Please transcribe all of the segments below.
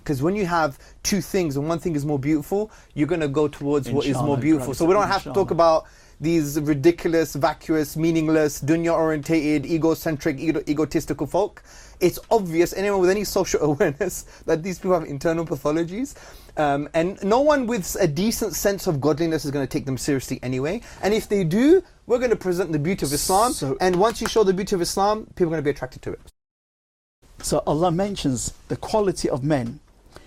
Because when you have two things and one thing is more beautiful, you're going to go towards what is more beautiful. So we don't have to talk about these ridiculous, vacuous, meaningless, dunya-orientated, egocentric, egotistical folk. It's obvious, anyone with any social awareness, that these people have internal pathologies. And no one with a decent sense of godliness is going to take them seriously anyway. And if they do, we're going to present the beauty of Islam. And once you show the beauty of Islam, people are going to be attracted to it. So Allah mentions the quality of men.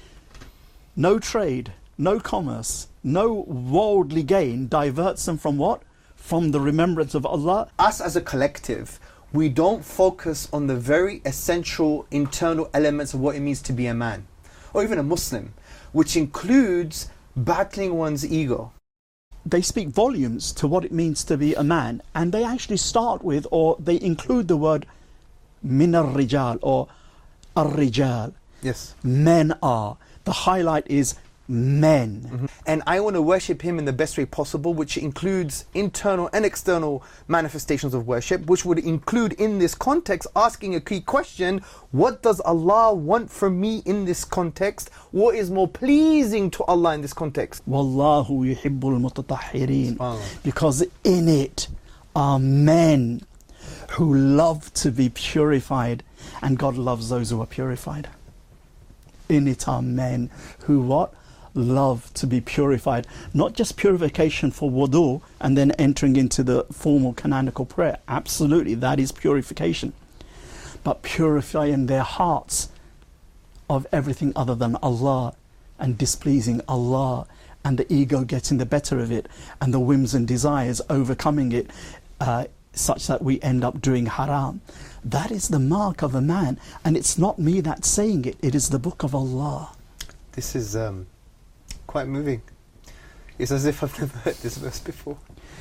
No trade, no commerce, no worldly gain diverts them from what? From the remembrance of Allah. Us as a collective, we don't focus on the very essential internal elements of what it means to be a man, or even a Muslim, which includes battling one's ego. They speak volumes to what it means to be a man, and they actually start with, or they include the word min ar-rijal, or ar-rijal. Yes. Men are. The highlight is men. Mm-hmm. And I want to worship him in the best way possible, which includes internal and external manifestations of worship, which would include in this context asking a key question: what does Allah want from me in this context? What is more pleasing to Allah in this context? Wallahu yuhibbul mutatahhirin. Because in it are men who love to be purified, and God loves those who are purified. In it are men who what? Love to be purified. Not just purification for wudu and then entering into the formal canonical prayer. Absolutely, that is purification. But purifying their hearts of everything other than Allah, and displeasing Allah, and the ego getting the better of it, and the whims and desires overcoming it, such that we end up doing haram. That is the mark of a man, and it's not me that's saying it, it is the book of Allah. This is quite moving. It's as if I've never heard this verse before.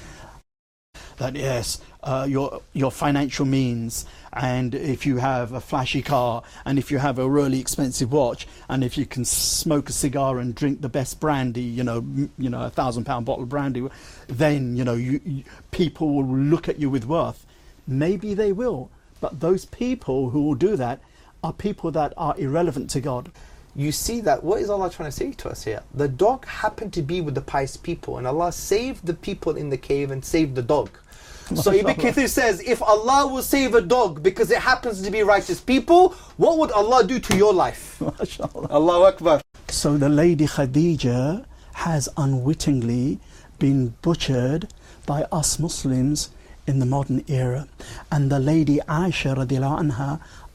That yes, your financial means, and if you have a flashy car, and if you have a really expensive watch, and if you can smoke a cigar and drink the best brandy, you know, £1,000 bottle of brandy, then people will look at you with worth. Maybe they will, but those people who will do that are people that are irrelevant to God. You see that, what is Allah trying to say to us here? The dog happened to be with the pious people, and Allah saved the people in the cave and saved the dog. So Ibn Kathir says, if Allah will save a dog because it happens to be righteous people, what would Allah do to your life? MashaAllah. Allahu Akbar. So the lady Khadija has unwittingly been butchered by us Muslims in the modern era. And the lady Aisha radiallahu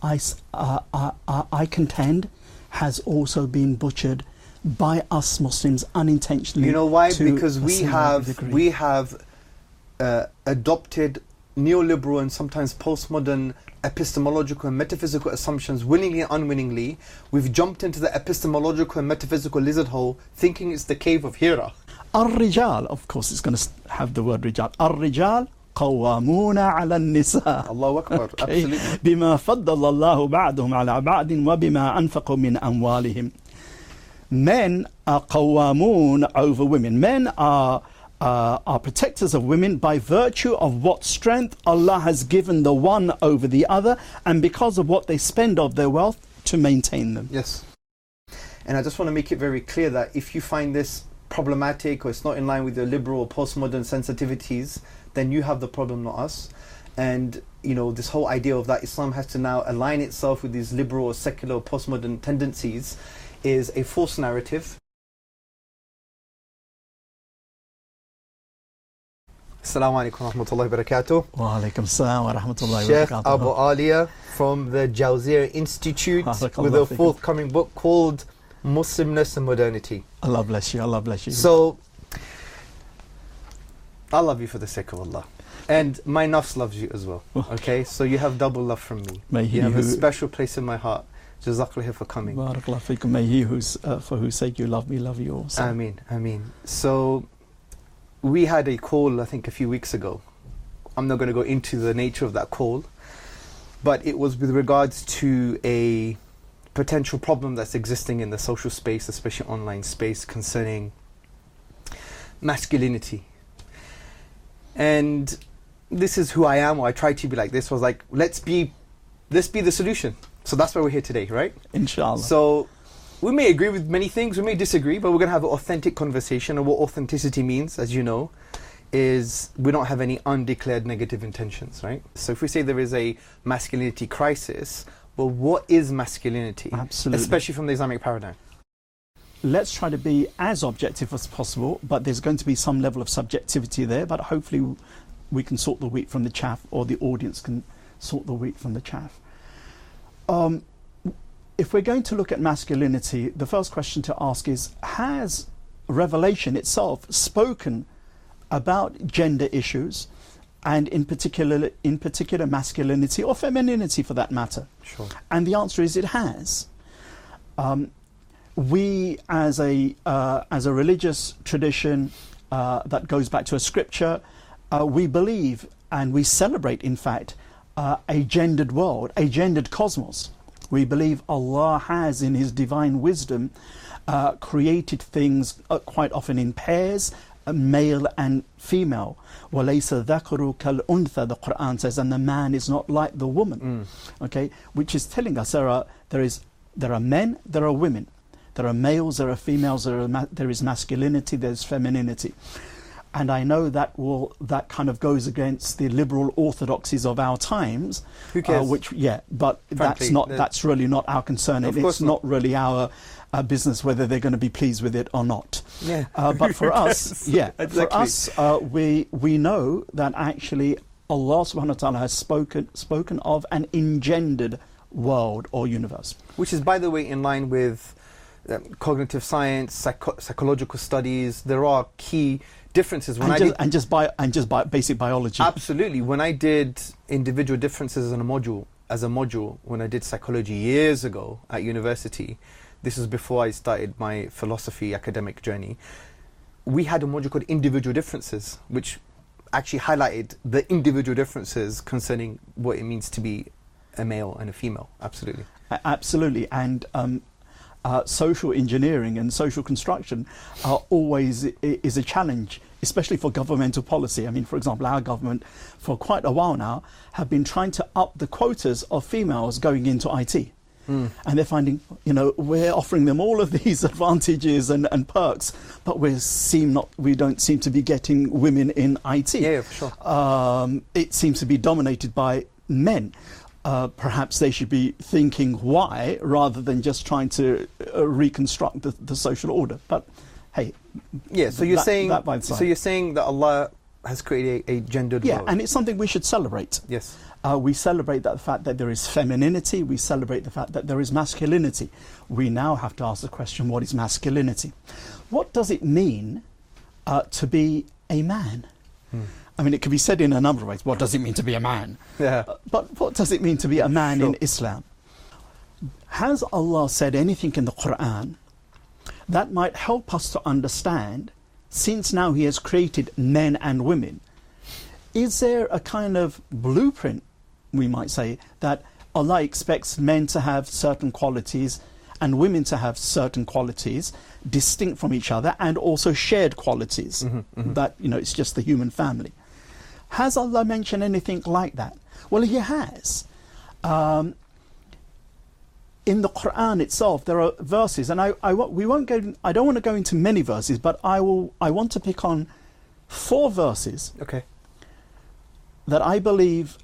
anha, I contend, has also been butchered by us Muslims unintentionally. You know why? Because we have adopted neoliberal and sometimes postmodern epistemological and metaphysical assumptions willingly and unwillingly. We've jumped into the epistemological and metaphysical lizard hole thinking it's the cave of Hira. Ar-Rijal, of course it's going to have the word Rijal. Ar-Rijal قوامون على النساء. Allahu Akbar, absolutely. بما فضل الله بعضهم على بعض وبما أنفقوا من أموالهم. Men are قوامون over women. Men are protectors of women by virtue of what strength Allah has given the one over the other, and because of what they spend of their wealth to maintain them. Yes. And I just want to make it very clear that if you find this problematic or it's not in line with your liberal or postmodern sensitivities, then you have the problem, not us. And this whole idea of that Islam has to now align itself with these liberal or secular or postmodern tendencies is a false narrative. Assalamu alaikum wa rahmatullahi wa barakatuh. Wa alaikum assalam wa rahmatullahi wa Sheikh barakatuh. Abu Alia from the Jawziyah Institute with a forthcoming book called Muslimness and Modernity. Allah bless you, Allah bless you. So, I love you for the sake of Allah. And my nafs loves you as well. Okay? So you have double love from me. You have a special place in my heart. Jazakallah for coming. Barakallah feekum. May he for whose sake you love me, love you also. Ameen, ameen. So, we had a call, I think, a few weeks ago. I'm not going to go into the nature of that call, but it was with regards to a potential problem that's existing in the social space, especially online space, concerning masculinity. And this is who I am, or I try to be like this. I was like, let's be the solution. So that's why we're here today, right? Inshallah. So we may agree with many things, we may disagree, but we're going to have an authentic conversation. And what authenticity means, as you know, is we don't have any undeclared negative intentions, right? So if we say there is a masculinity crisis, well, what is masculinity? Absolutely. Especially from the Islamic paradigm. Let's try to be as objective as possible, but there's going to be some level of subjectivity there, but hopefully we can sort the wheat from the chaff, or the audience can sort the wheat from the chaff. If we're going to look at masculinity, the first question to ask is, has Revelation itself spoken about gender issues, and in particular masculinity or femininity for that matter? Sure. And the answer is it has. We as a religious tradition that goes back to a scripture, we believe and we celebrate, in fact, a gendered world, a gendered cosmos. We believe Allah has, in His divine wisdom, created things quite often in pairs, male and female. وَلَيْسَ الذَّكَرُ كَالْأُنْثَى, the Quran says, and the man is not like the woman. Okay, which is telling us there are men, there are women, there are males, there are females, there is masculinity, there's femininity. And I know that kind of goes against the liberal orthodoxies of our times. Who cares? But frankly, that's really not our concern. It's not really our business whether they're going to be pleased with it or not. Yeah. But for us, exactly. For us, we know that actually Allah subhanahu wa ta'ala has spoken of an engendered world or universe. Which is, by the way, in line with cognitive science, psychological studies. There are key differences. And just basic biology. Absolutely. When I did individual differences as a module, when I did psychology years ago at university, this was before I started my philosophy academic journey, we had a module called individual differences, which actually highlighted the individual differences concerning what it means to be a male and a female. Absolutely. Absolutely. And social engineering and social construction always is a challenge, especially for governmental policy. I mean, for example, our government for quite a while now have been trying to up the quotas of females going into IT. And they're finding, we're offering them all of these advantages and perks, but we don't seem to be getting women in IT. Yeah, for sure. It seems to be dominated by men. Perhaps they should be thinking why, rather than just trying to reconstruct the social order. But hey, yeah. So you're saying that Allah has created a gendered world. Yeah, and it's something we should celebrate. Yes. We celebrate the fact that there is femininity. We celebrate the fact that there is masculinity. We now have to ask the question: what is masculinity? What does it mean to be a man? I mean, it can be said in a number of ways. What does it mean to be a man? Yeah. But what does it mean to be a man in Islam? Has Allah said anything in the Quran that might help us to understand, since now He has created men and women, is there a kind of blueprint, we might say, that Allah expects men to have certain qualities and women to have certain qualities distinct from each other, and also shared qualities, that it's just the human family? Has Allah mentioned anything like that? Well, He has. In the Quran itself, there are verses, and I don't want to go into many verses, but I want to pick on 4 verses. Okay. That I believe,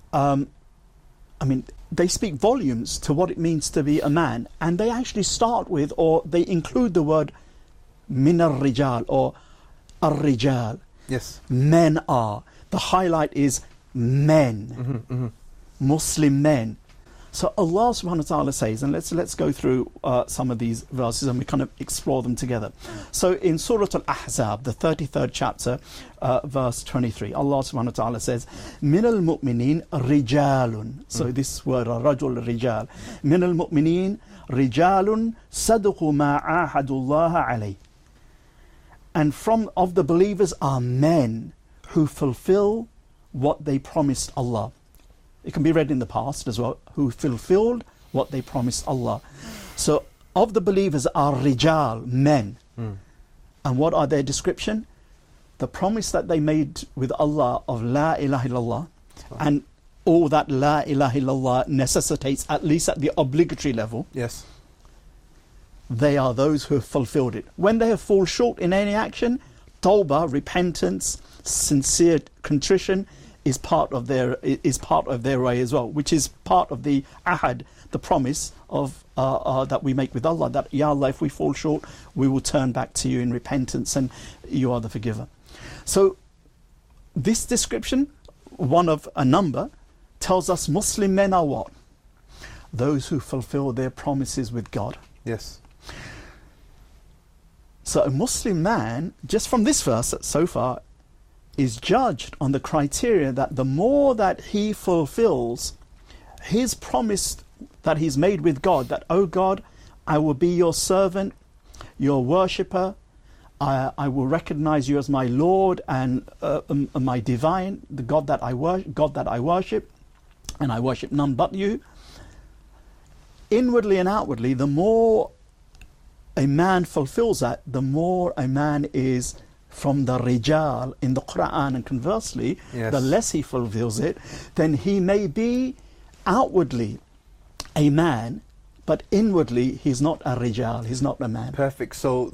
they speak volumes to what it means to be a man, and they actually start with, or they include the word min ar-rijal or ar-rijal. Yes. Men are. The highlight is men, Muslim men. So Allah subhanahu wa ta'ala says, and let's go through some of these verses and we kind of explore them together. So in Surah Al-Ahzab, the 33rd chapter, verse 23, Allah subhanahu wa ta'ala says, min al-mu'minin rijalun. So this word, rajul, rijal. Min al-mu'minin rijalun sadqu ma ahadullah alayh. And of the believers are men who fulfill what they promised Allah. It can be read in the past as well, who fulfilled what they promised Allah. So of the believers are rijal, men. And what are their description? The promise that they made with Allah of la ilaha illallah, and all that la ilaha illallah necessitates, at least at the obligatory level. Yes. they are those who have fulfilled it. When they have fallen short in any action, tawbah, repentance, sincere contrition is part of their way as well, which is part of the ahad, the promise of that we make with Allah, that Ya Allah, if we fall short, we will turn back to you in repentance and you are the forgiver. So this description, one of a number, tells us Muslim men are what? Those who fulfill their promises with God. Yes. So a Muslim man, just from this verse so far, is judged on the criteria that the more that he fulfills his promise that he's made with God, that, oh God, I will be your servant, your worshipper, I will recognize you as my Lord and my divine, the God that I worship, and I worship none but you. Inwardly and outwardly, the more a man fulfills that, the more a man is from the rijal in the Quran, and conversely, yes, the less he fulfills it, then he may be outwardly a man, but inwardly he's not a rijal, he's not a man. Perfect. So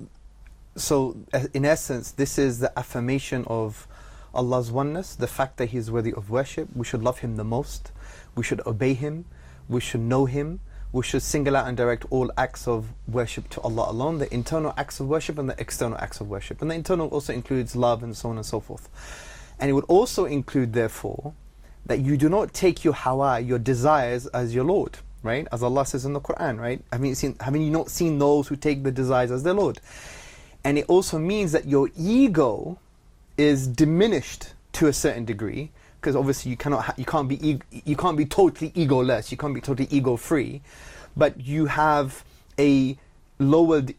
in essence, this is the affirmation of Allah's oneness, the fact that He is worthy of worship. We should love Him the most, we should obey Him, we should know Him, we should single out and direct all acts of worship to Allah alone, the internal acts of worship and the external acts of worship. And the internal also includes love and so on and so forth. And it would also include, therefore, that you do not take your hawa, your desires, as your Lord, right? As Allah says in the Quran, right? Having you not seen those who take the desires as their Lord? And it also means that your ego is diminished to a certain degree, because obviously you can't be totally egoless, you can't be totally ego free, but you have a lowered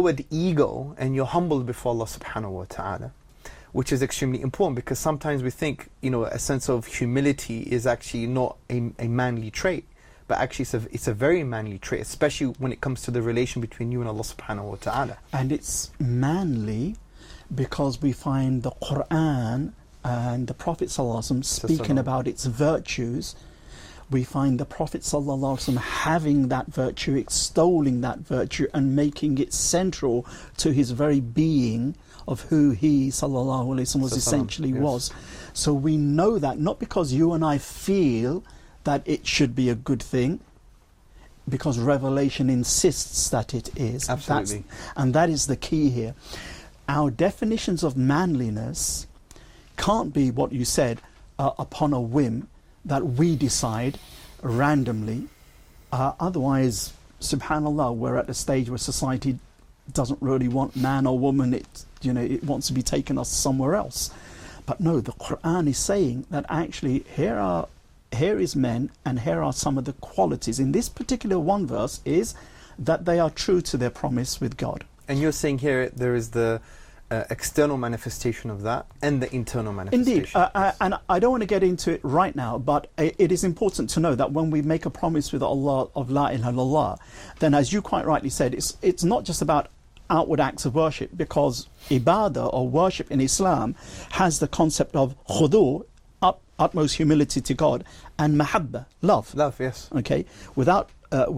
ego and you're humbled before Allah subhanahu wa ta'ala, which is extremely important, because sometimes we think, a sense of humility is actually not a manly trait, but actually it's a very manly trait, especially when it comes to the relation between you and Allah subhanahu wa ta'ala. And it's manly because we find the Quran and the Prophet ﷺ speaking about its virtues. We find the Prophet ﷺ having that virtue, extolling that virtue, and making it central to his very being of who he ﷺ was essentially was. So we know that not because you and I feel that it should be a good thing, because revelation insists that it is. Absolutely. And that is the key here. Our definitions of manliness can't be what you said, upon a whim that we decide randomly. Otherwise, subhanallah, we're at a stage where society doesn't really want man or woman. It wants to be taken us somewhere else. But no, the Quran is saying that actually here is men, and here are some of the qualities. In this particular one verse is that they are true to their promise with God. And you're saying here there is the external manifestation of that and the internal manifestation. Indeed, and I don't want to get into it right now, but it is important to know that when we make a promise with Allah of La ilaha illallah, then as you quite rightly said, it's not just about outward acts of worship, because ibadah or worship in Islam has the concept of khudu, utmost humility to God, and mahabba, love. Love, yes. Okay, without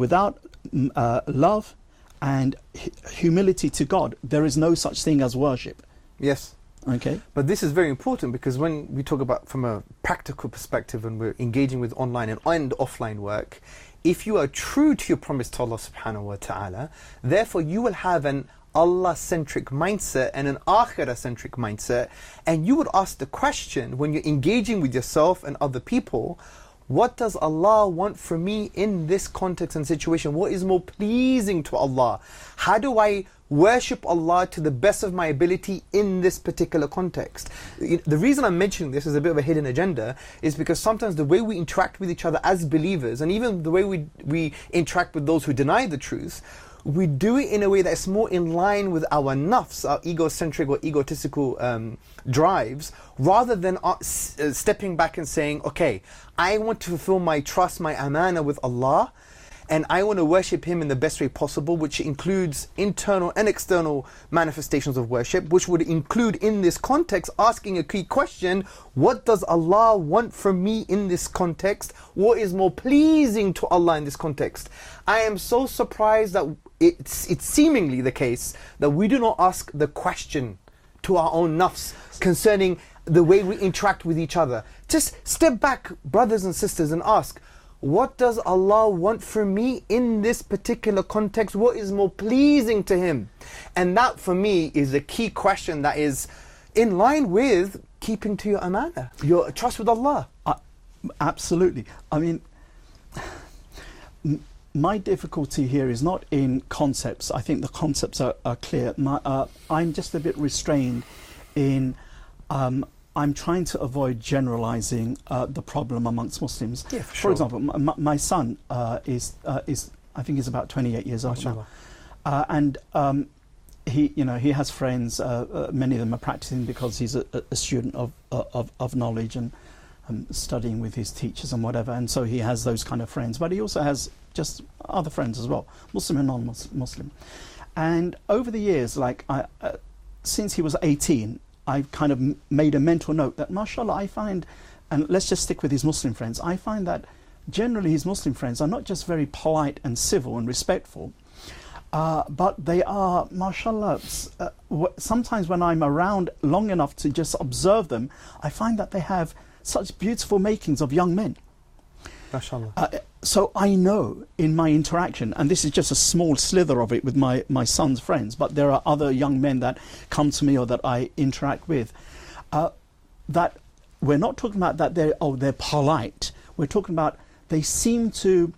love and humility to God, there is no such thing as worship. Yes. Okay. But this is very important, because when we talk about from a practical perspective and we're engaging with online and offline work, if you are true to your promise to Allah subhanahu wa ta'ala, therefore you will have an Allah-centric mindset and an Akhirah-centric mindset, and you would ask the question when you're engaging with yourself and other people, what does Allah want from me in this context and situation? What is more pleasing to Allah? How do I worship Allah to the best of my ability in this particular context? The reason I'm mentioning this as a bit of a hidden agenda is because sometimes the way we interact with each other as believers, and even the way we interact with those who deny the truth, we do it in a way that's more in line with our nafs, our egocentric or egotistical drives, rather than stepping back and saying, okay, I want to fulfill my trust, my amana with Allah, and I want to worship Him in the best way possible, which includes internal and external manifestations of worship, which would include in this context asking a key question: what does Allah want from me in this context? What is more pleasing to Allah in this context? I am so surprised that it's seemingly the case that we do not ask the question to our own nafs concerning the way we interact with each other. Just step back, brothers and sisters, and ask, what does Allah want from me in this particular context? What is more pleasing to Him? And that for me is a key question that is in line with keeping to your amana, your trust with Allah. Absolutely. I mean, my difficulty here is not in concepts. I think the concepts are clear. I'm just a bit restrained in I'm trying to avoid generalizing the problem amongst Muslims. Yeah, for For sure. example, my son is I think he's about 28 years old now, and he has friends. Many of them are practicing because he's a student of knowledge and studying with his teachers and whatever, and so he has those kind of friends. But he also has just other friends as well, Muslim and non-Muslim. And over the years, like since he was 18. I've kind of made a mental note that, mashallah, I find, and let's just stick with his Muslim friends, I find that generally his Muslim friends are not just very polite and civil and respectful, but they are, mashallah, sometimes when I'm around long enough to just observe them, I find that they have such beautiful makings of young men. MashaAllah. So I know in my interaction, and this is just a small slither of it with my son's friends, but there are other young men that come to me or that I interact with, that we're not talking about that they're polite. We're talking about they seem to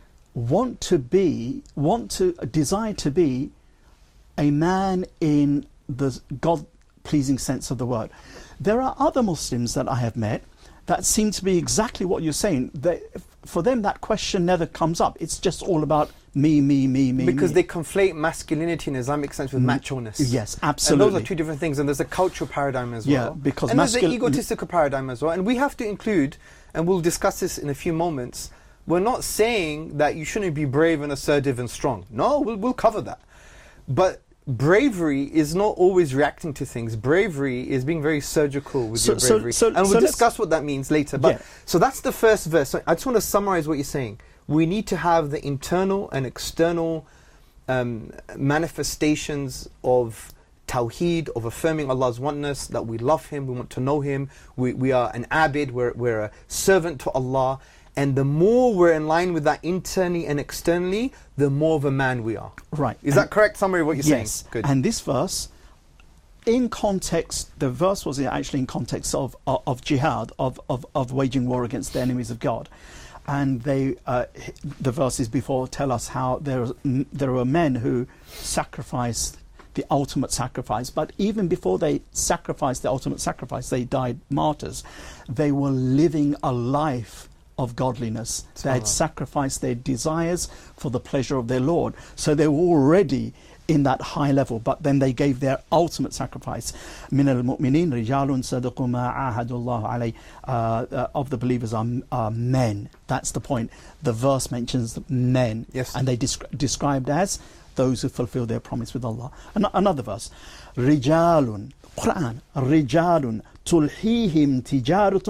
desire to be a man in the God-pleasing sense of the word. There are other Muslims that I have met that seem to be exactly what you're saying. For them, that question never comes up. It's just all about me. Because they conflate masculinity in Islamic sense with macho-ness. Yes, absolutely. And those are two different things. And there's a cultural paradigm as well. Yeah, because and there's an egotistical paradigm as well. And we have to include, and we'll discuss this in a few moments, we're not saying that you shouldn't be brave and assertive and strong. No, we'll cover that. But bravery is not always reacting to things. Bravery is being very surgical with your bravery. And we'll discuss what that means later. But so that's the first verse. So I just want to summarize what you're saying. We need to have the internal and external manifestations of Tawheed, of affirming Allah's oneness, that we love Him, we want to know Him, we are an abid, we're a servant to Allah. And the more we're in line with that internally and externally, the more of a man we are. Right. Is that correct summary of what you're saying? Yes. Good. And this verse, in context, the verse was actually in context of jihad, of waging war against the enemies of God. And the verses before tell us how there were men who sacrificed the ultimate sacrifice. But even before they sacrificed the ultimate sacrifice, they died martyrs. They were living a life of godliness. They had sacrificed their desires for the pleasure of their Lord. So they were already in that high level, but then they gave their ultimate sacrifice. من المؤمنين رجال صدقوا ما عاهدوا الله عليه. Of the believers are men. That's the point. The verse mentions men. Yes. And they described as those who fulfill their promise with Allah. Another verse. رجال Quran. رجال تلهيهم تجارة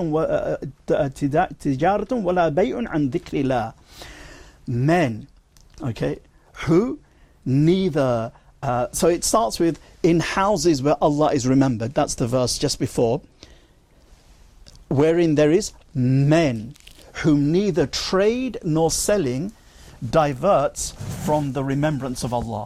ولا بيع عن ذكر الله. Men, okay, who neither so it starts with in houses where Allah is remembered. That's the verse just before, wherein there is men whom neither trade nor selling diverts from the remembrance of Allah.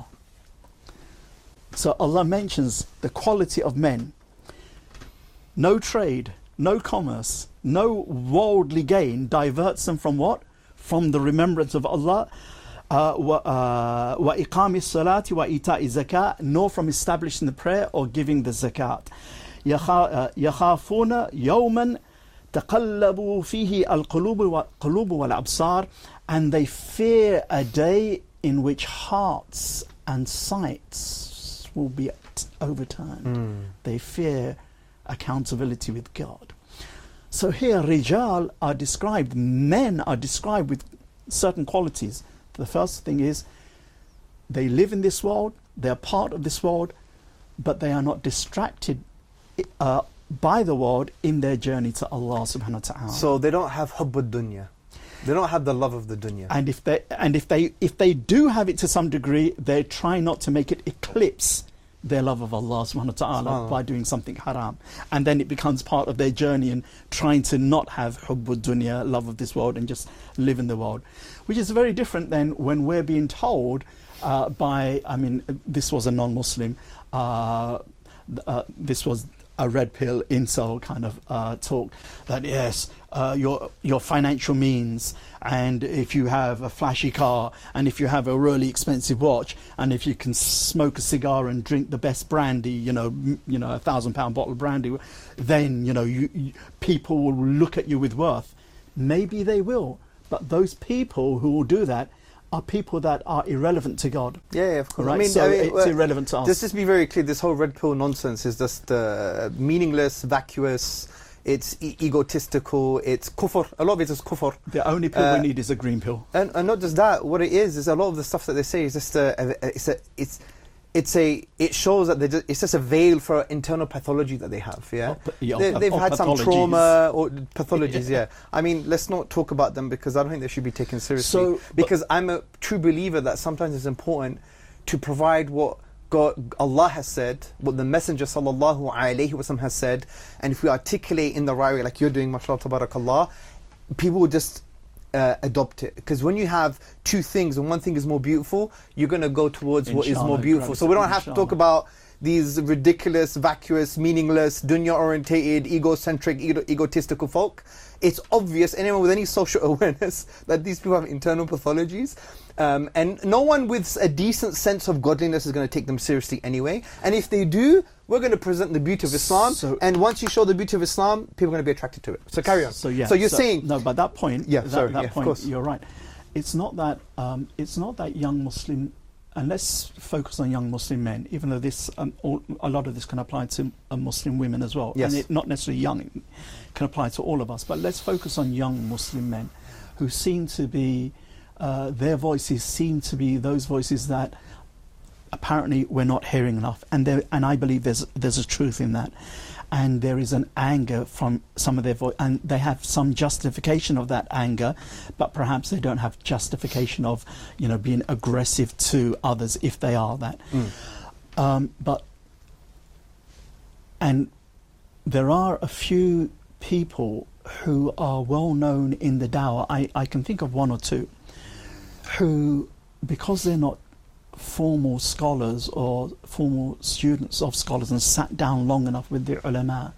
So Allah mentions the quality of men. No trade, no commerce, no worldly gain diverts them from what? From the remembrance of Allah. وَإِقَامِ الصَّلَاةِ وَإِيتَاءِ الزَّكَاةِ, nor from establishing the prayer or giving the zakat. يَخَافُونَ يَوْمًا تَقَلَّبُ فِيهِ الْقُلُوبُ وَالْأَبْصَارِ, and they fear a day in which hearts and sights will be overturned. They fear accountability with God. So here rijal are described, men are described with certain qualities. The first thing is they live in this world, they're part of this world, but they are not distracted by the world in their journey to Allah subhanahu wa ta'ala. So they don't have hubbud dunya. They don't have the love of the dunya. And if they do have it to some degree, they try not to make it eclipse their love of Allah subhanahu wa ta'ala by doing something haram. And then it becomes part of their journey in trying to not have hubbud dunya, love of this world, and just live in the world. Which is very different than when we're being told this was a non-Muslim, this was a red pill incel kind of talk, that yes, your financial means, and if you have a flashy car, and if you have a really expensive watch, and if you can smoke a cigar and drink the best brandy, a £1,000 bottle of brandy, then people will look at you with worth. Maybe they will, but those people who will do that are people that are irrelevant to God. Yeah, of course. Right? It's irrelevant to us. Just to be very clear, this whole red pill nonsense is just meaningless, vacuous, it's egotistical, it's kufr. A lot of it is kufr. The only pill we need is a green pill. And not just that, what it is a lot of the stuff that they say is just it shows that it's just a veil for internal pathology that they have. They've had some trauma or pathologies. Yeah. I mean, let's not talk about them because I don't think they should be taken seriously. Because I'm a true believer that sometimes it's important to provide what Allah has said, what the Messenger sallallahu alaihi wasallam has said, and if we articulate in the right way, like you're doing, mashallah, tabarakallah, people will just adopt it. Because when you have two things and one thing is more beautiful, you're going to go towards what is more beautiful. So we don't have to talk about these ridiculous, vacuous, meaningless, dunya-orientated, egocentric, egotistical folk. It's obvious, anyone with any social awareness, that these people have internal pathologies. And no one with a decent sense of godliness is going to take them seriously anyway. And if they do, we're going to present the beauty of Islam. And once you show the beauty of Islam, people are going to be attracted to it. So carry on. So you're saying... No, but that point, of course. You're right. It's not that young Muslim... And let's focus on young Muslim men, even though this a lot of this can apply to Muslim women as well. Yes. And not necessarily young, it can apply to all of us. But let's focus on young Muslim men who seem to be... their voices seem to be those voices that apparently we're not hearing enough, and I believe there's a truth in that, and there is an anger from some of their voice, and they have some justification of that anger, but perhaps they don't have justification of being aggressive to others if they are that. And there are a few people who are well known in the dawah. I can think of one or two who, because they're not formal scholars or formal students of scholars and sat down long enough with the ulama,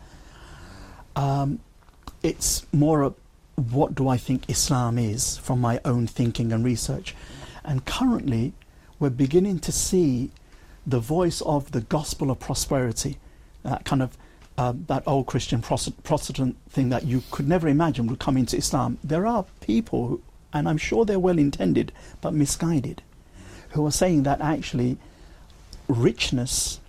it's more of what do I think Islam is from my own thinking and research. And currently we're beginning to see the voice of the gospel of prosperity, that kind of that old Christian Protestant thing that you could never imagine would come into Islam. There are people who, and I'm sure they're well intended but misguided, who are saying that actually richness,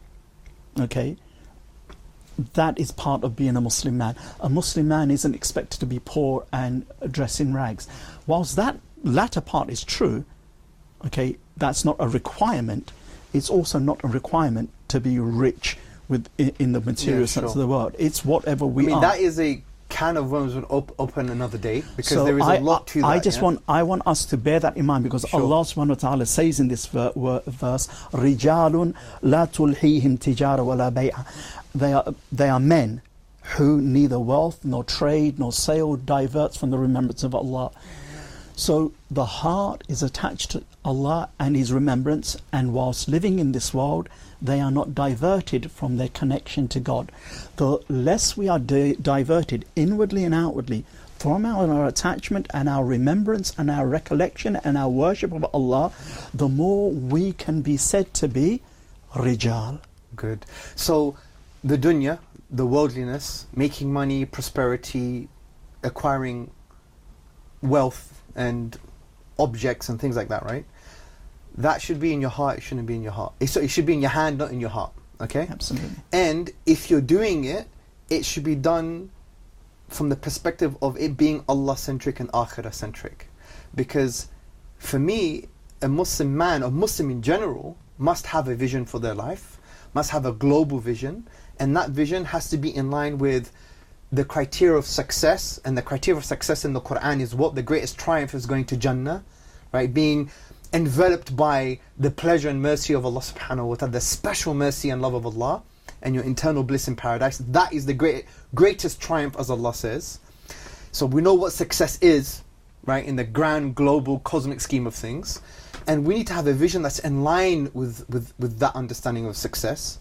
that is part of being a Muslim man. A Muslim man isn't expected to be poor and dress in rags. Whilst that latter part is true, that's not a requirement. It's also not a requirement to be rich in the material sense of the word. It's whatever we are. That is a can of worms would open another day, because there is a lot to that. I want us to bear that in mind, because Allah subhanahu wa ta'ala says in this verse, Rijalun la tulhihim tijara wa la bay'a. They are men who neither wealth nor trade nor sale diverts from the remembrance of Allah. So the heart is attached to Allah and His remembrance, and whilst living in this world, they are not diverted from their connection to God. The less we are diverted inwardly and outwardly from our attachment and our remembrance and our recollection and our worship of Allah, the more we can be said to be Rijal. Good. So the dunya, the worldliness, making money, prosperity, acquiring wealth and objects and things like that, right? That should be in your heart, it shouldn't be in your heart. It should be in your hand, not in your heart. Okay? Absolutely. And if you're doing it, it should be done from the perspective of it being Allah-centric and Akhirah-centric. Because for me, a Muslim man, or Muslim in general, must have a vision for their life, must have a global vision, and that vision has to be in line with the criteria of success. And the criteria of success in the Quran is what? The greatest triumph is going to Jannah, right? Being enveloped by the pleasure and mercy of Allah subhanahu wa ta'ala, the special mercy and love of Allah, and your internal bliss in paradise. That is the greatest triumph, as Allah says. So we know what success is, right, in the grand global cosmic scheme of things. And we need to have a vision that's in line with that understanding of success.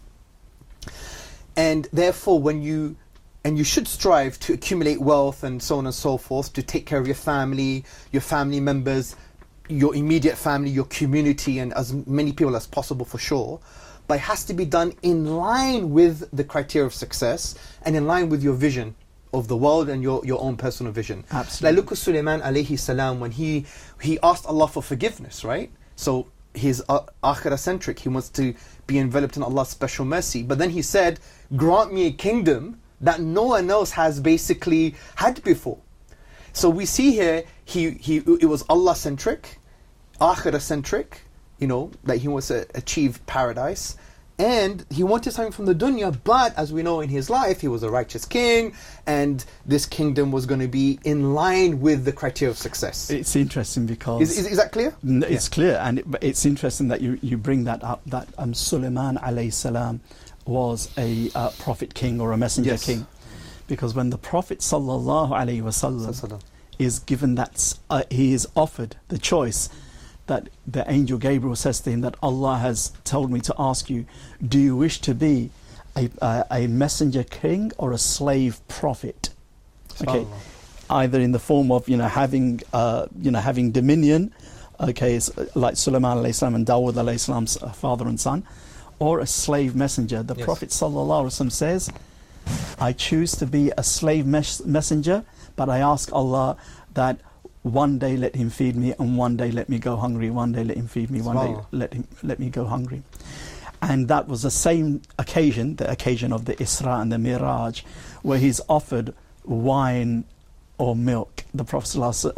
And therefore, you should strive to accumulate wealth and so on and so forth, to take care of your family members, your immediate family, your community, and as many people as possible, for sure. But it has to be done in line with the criteria of success and in line with your vision of the world and your own personal vision. Absolutely. Like look at Sulaiman alayhi salam, when he asked Allah for forgiveness, right? So he's akhirah centric. He wants to be enveloped in Allah's special mercy. But then he said, grant me a kingdom that no one else has basically had before. So we see here, it was Allah centric, akhirah centric, that he wants to achieve paradise. And he wanted something from the dunya, but as we know in his life, he was a righteous king, and this kingdom was going to be in line with the criteria of success. It's interesting because... Is that clear? It's clear, and it's interesting that you bring that up, that Sulaiman alayhi salam was a prophet king or a messenger king. Because when the Prophet sallallahu alayhi wasallam is given that, he is offered the choice, that the angel Gabriel says to him that Allah has told me to ask you, do you wish to be a messenger king or a slave prophet? Okay, either in the form of having dominion, okay, like Sulaiman alayhi salam and Dawood alayhi salam's father and son, or a slave messenger. The Prophet sallallahu alaihi wasallam says, I choose to be a slave messenger, but I ask Allah that one day let him feed me, and one day let me go hungry. One day let him feed me, one day let me go hungry. And that was the same occasion, the occasion of the Isra and the Miraj, where he's offered wine or milk. The Prophet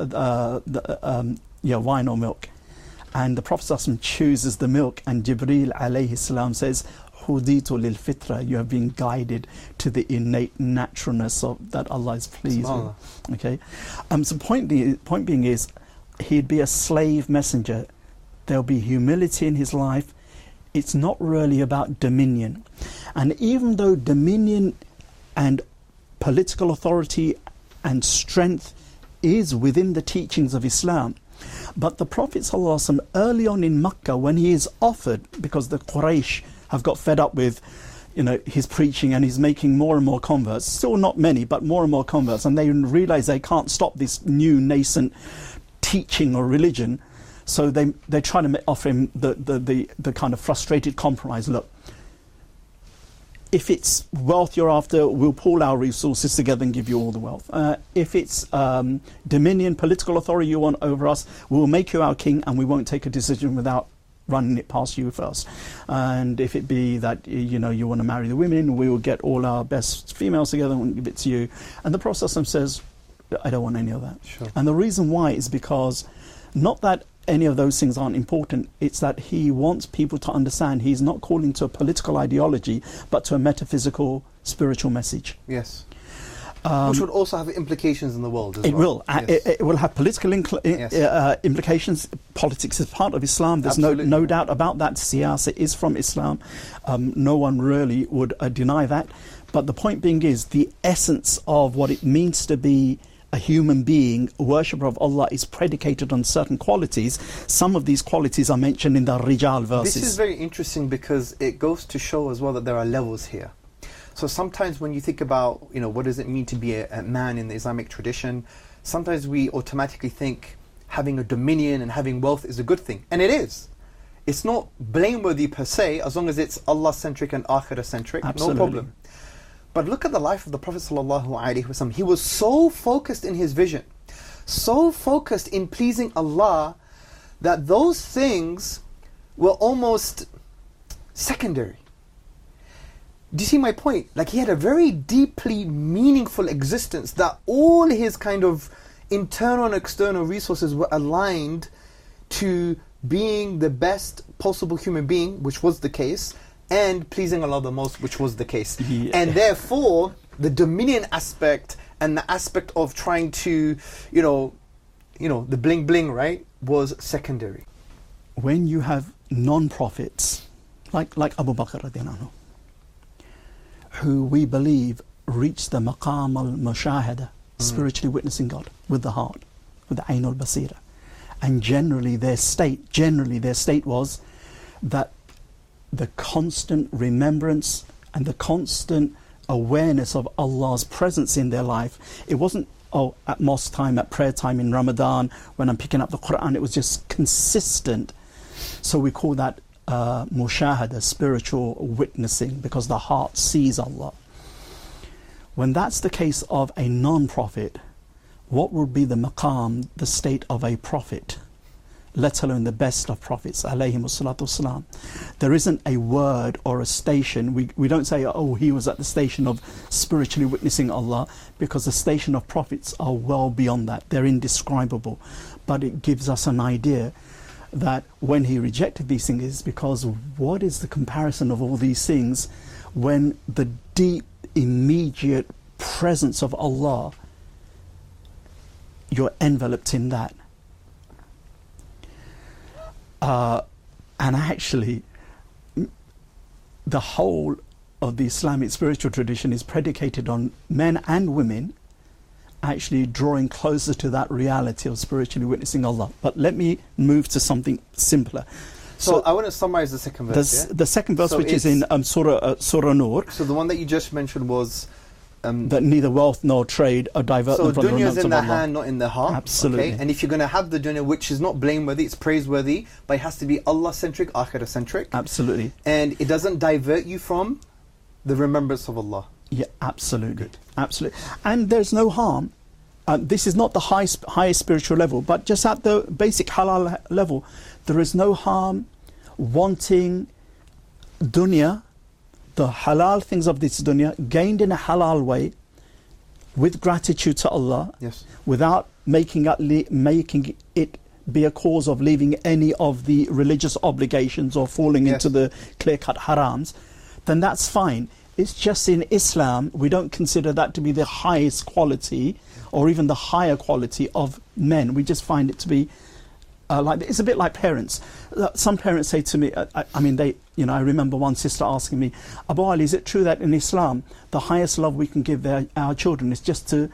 wine or milk. And the Prophet chooses the milk, and Jibreel alayhi salam says, Huditu lil fitra, you have been guided to the innate naturalness of that Allah is pleased with. Okay, so point being is, he'd be a slave messenger. There'll be humility in his life. It's not really about dominion, and even though dominion and political authority and strength is within the teachings of Islam, but the Prophet ﷺ early on in Makkah, when he is offered, because the Quraysh have got fed up with his preaching, and he's making more and more converts, still not many, but more and more converts, and they realize they can't stop this new nascent teaching or religion, so they try to offer him the kind of frustrated compromise. Look, if it's wealth you're after, we'll pool our resources together and give you all the wealth. If it's dominion, political authority you want over us, we'll make you our king, and we won't take a decision without running it past you first. And if it be that you want to marry the women, we will get all our best females together and give it to you. And the Prophet says, I don't want any of that. Sure. And the reason why is because, not that any of those things aren't important, it's that he wants people to understand he's not calling to a political ideology, but to a metaphysical, spiritual message. Yes. Which would also have implications in the world as well. Will. Yes. It will have political implications. Politics is part of Islam. There's no doubt about that. Siyasa is from Islam. No one really would deny that. But the point being is, the essence of what it means to be a human being, a worshipper of Allah, is predicated on certain qualities. Some of these qualities are mentioned in the Rijal verses. This is very interesting because it goes to show as well that there are levels here. So sometimes when you think about, what does it mean to be a man in the Islamic tradition, sometimes we automatically think having a dominion and having wealth is a good thing. And it is. It's not blameworthy per se, as long as it's Allah-centric and Akhirah-centric, no problem. But look at the life of the Prophet ﷺ. He was so focused in his vision, so focused in pleasing Allah, that those things were almost secondary. Do you see my point? Like, he had a very deeply meaningful existence, that all his kind of internal and external resources were aligned to being the best possible human being, which was the case, and pleasing Allah the most, which was the case. Yeah. And therefore, the dominion aspect and the aspect of trying to, the bling bling, right, was secondary. When you have non-prophets, like Abu Bakr radiallahu anhu, who we believe reached the maqam al-mushahada, spiritually witnessing God with the heart, with the ayn al-basira. And generally their state was that the constant remembrance and the constant awareness of Allah's presence in their life. It wasn't, at mosque time, at prayer time in Ramadan, when I'm picking up the Quran. It was just consistent. So we call that mushahada, spiritual witnessing, because the heart sees Allah. When that's the case of a non-prophet, what would be the maqam, the state of a prophet, let alone the best of prophets, alayhimus salatu wassalam? There isn't a word or a station. We don't say, he was at the station of spiritually witnessing Allah, because the station of prophets are well beyond that. They're indescribable. But it gives us an idea that when he rejected these things, is because what is the comparison of all these things when the deep, immediate presence of Allah, you're enveloped in that. And actually, the whole of the Islamic spiritual tradition is predicated on men and women actually drawing closer to that reality of spiritually witnessing Allah. But let me move to something simpler. So I want to summarize the second verse. The second verse, which is in Surah Nur. So the one that you just mentioned was that neither wealth nor trade are divert them from the dunya remembrance is in of the Allah. hand, not in the heart. Absolutely. Okay? And if you're going to have the dunya, which is not blameworthy, it's praiseworthy, but it has to be Allah-centric, akhirah-centric. Absolutely. And it doesn't divert you from the remembrance of Allah. Yeah, absolutely. Absolutely. And there's no harm. This is not the highest spiritual level, but just at the basic halal level, there is no harm wanting dunya, the halal things of this dunya, gained in a halal way, with gratitude to Allah, yes, without making it be a cause of leaving any of the religious obligations or falling yes, into the clear-cut harams, then that's fine. It's just in Islam, we don't consider that to be the highest quality or even the higher quality of men. We just find it to be it's a bit like parents. Some parents say to me, I remember one sister asking me, Abu Ali, is it true that in Islam the highest love we can give our children is just to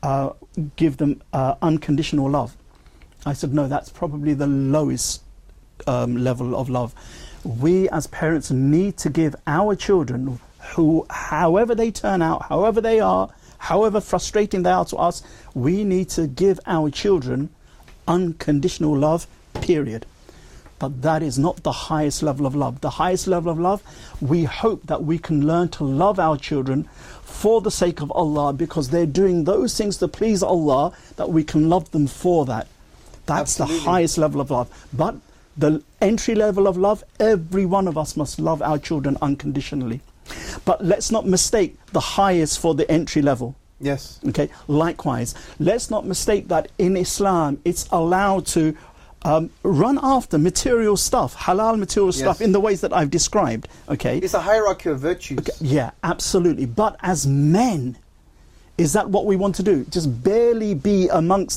give them unconditional love? I said, no, that's probably the lowest level of love. We as parents need to give our children, who, however they turn out, however they are, however frustrating they are to us, we need to give our children unconditional love, period. But that is not the highest level of love. The highest level of love, we hope that we can learn to love our children for the sake of Allah, because they're doing those things to please Allah, that we can love them for that. That's Absolutely. The highest level of love. But the entry level of love, every one of us must love our children unconditionally. But let's not mistake the highest for the entry level. Yes. Okay. Likewise, let's not mistake that in Islam it's allowed to run after material stuff, halal material stuff, in the ways that I've described. Okay. It's a hierarchy of virtues. Okay. Yeah, absolutely. But as men, is that what we want to do? Just barely be amongst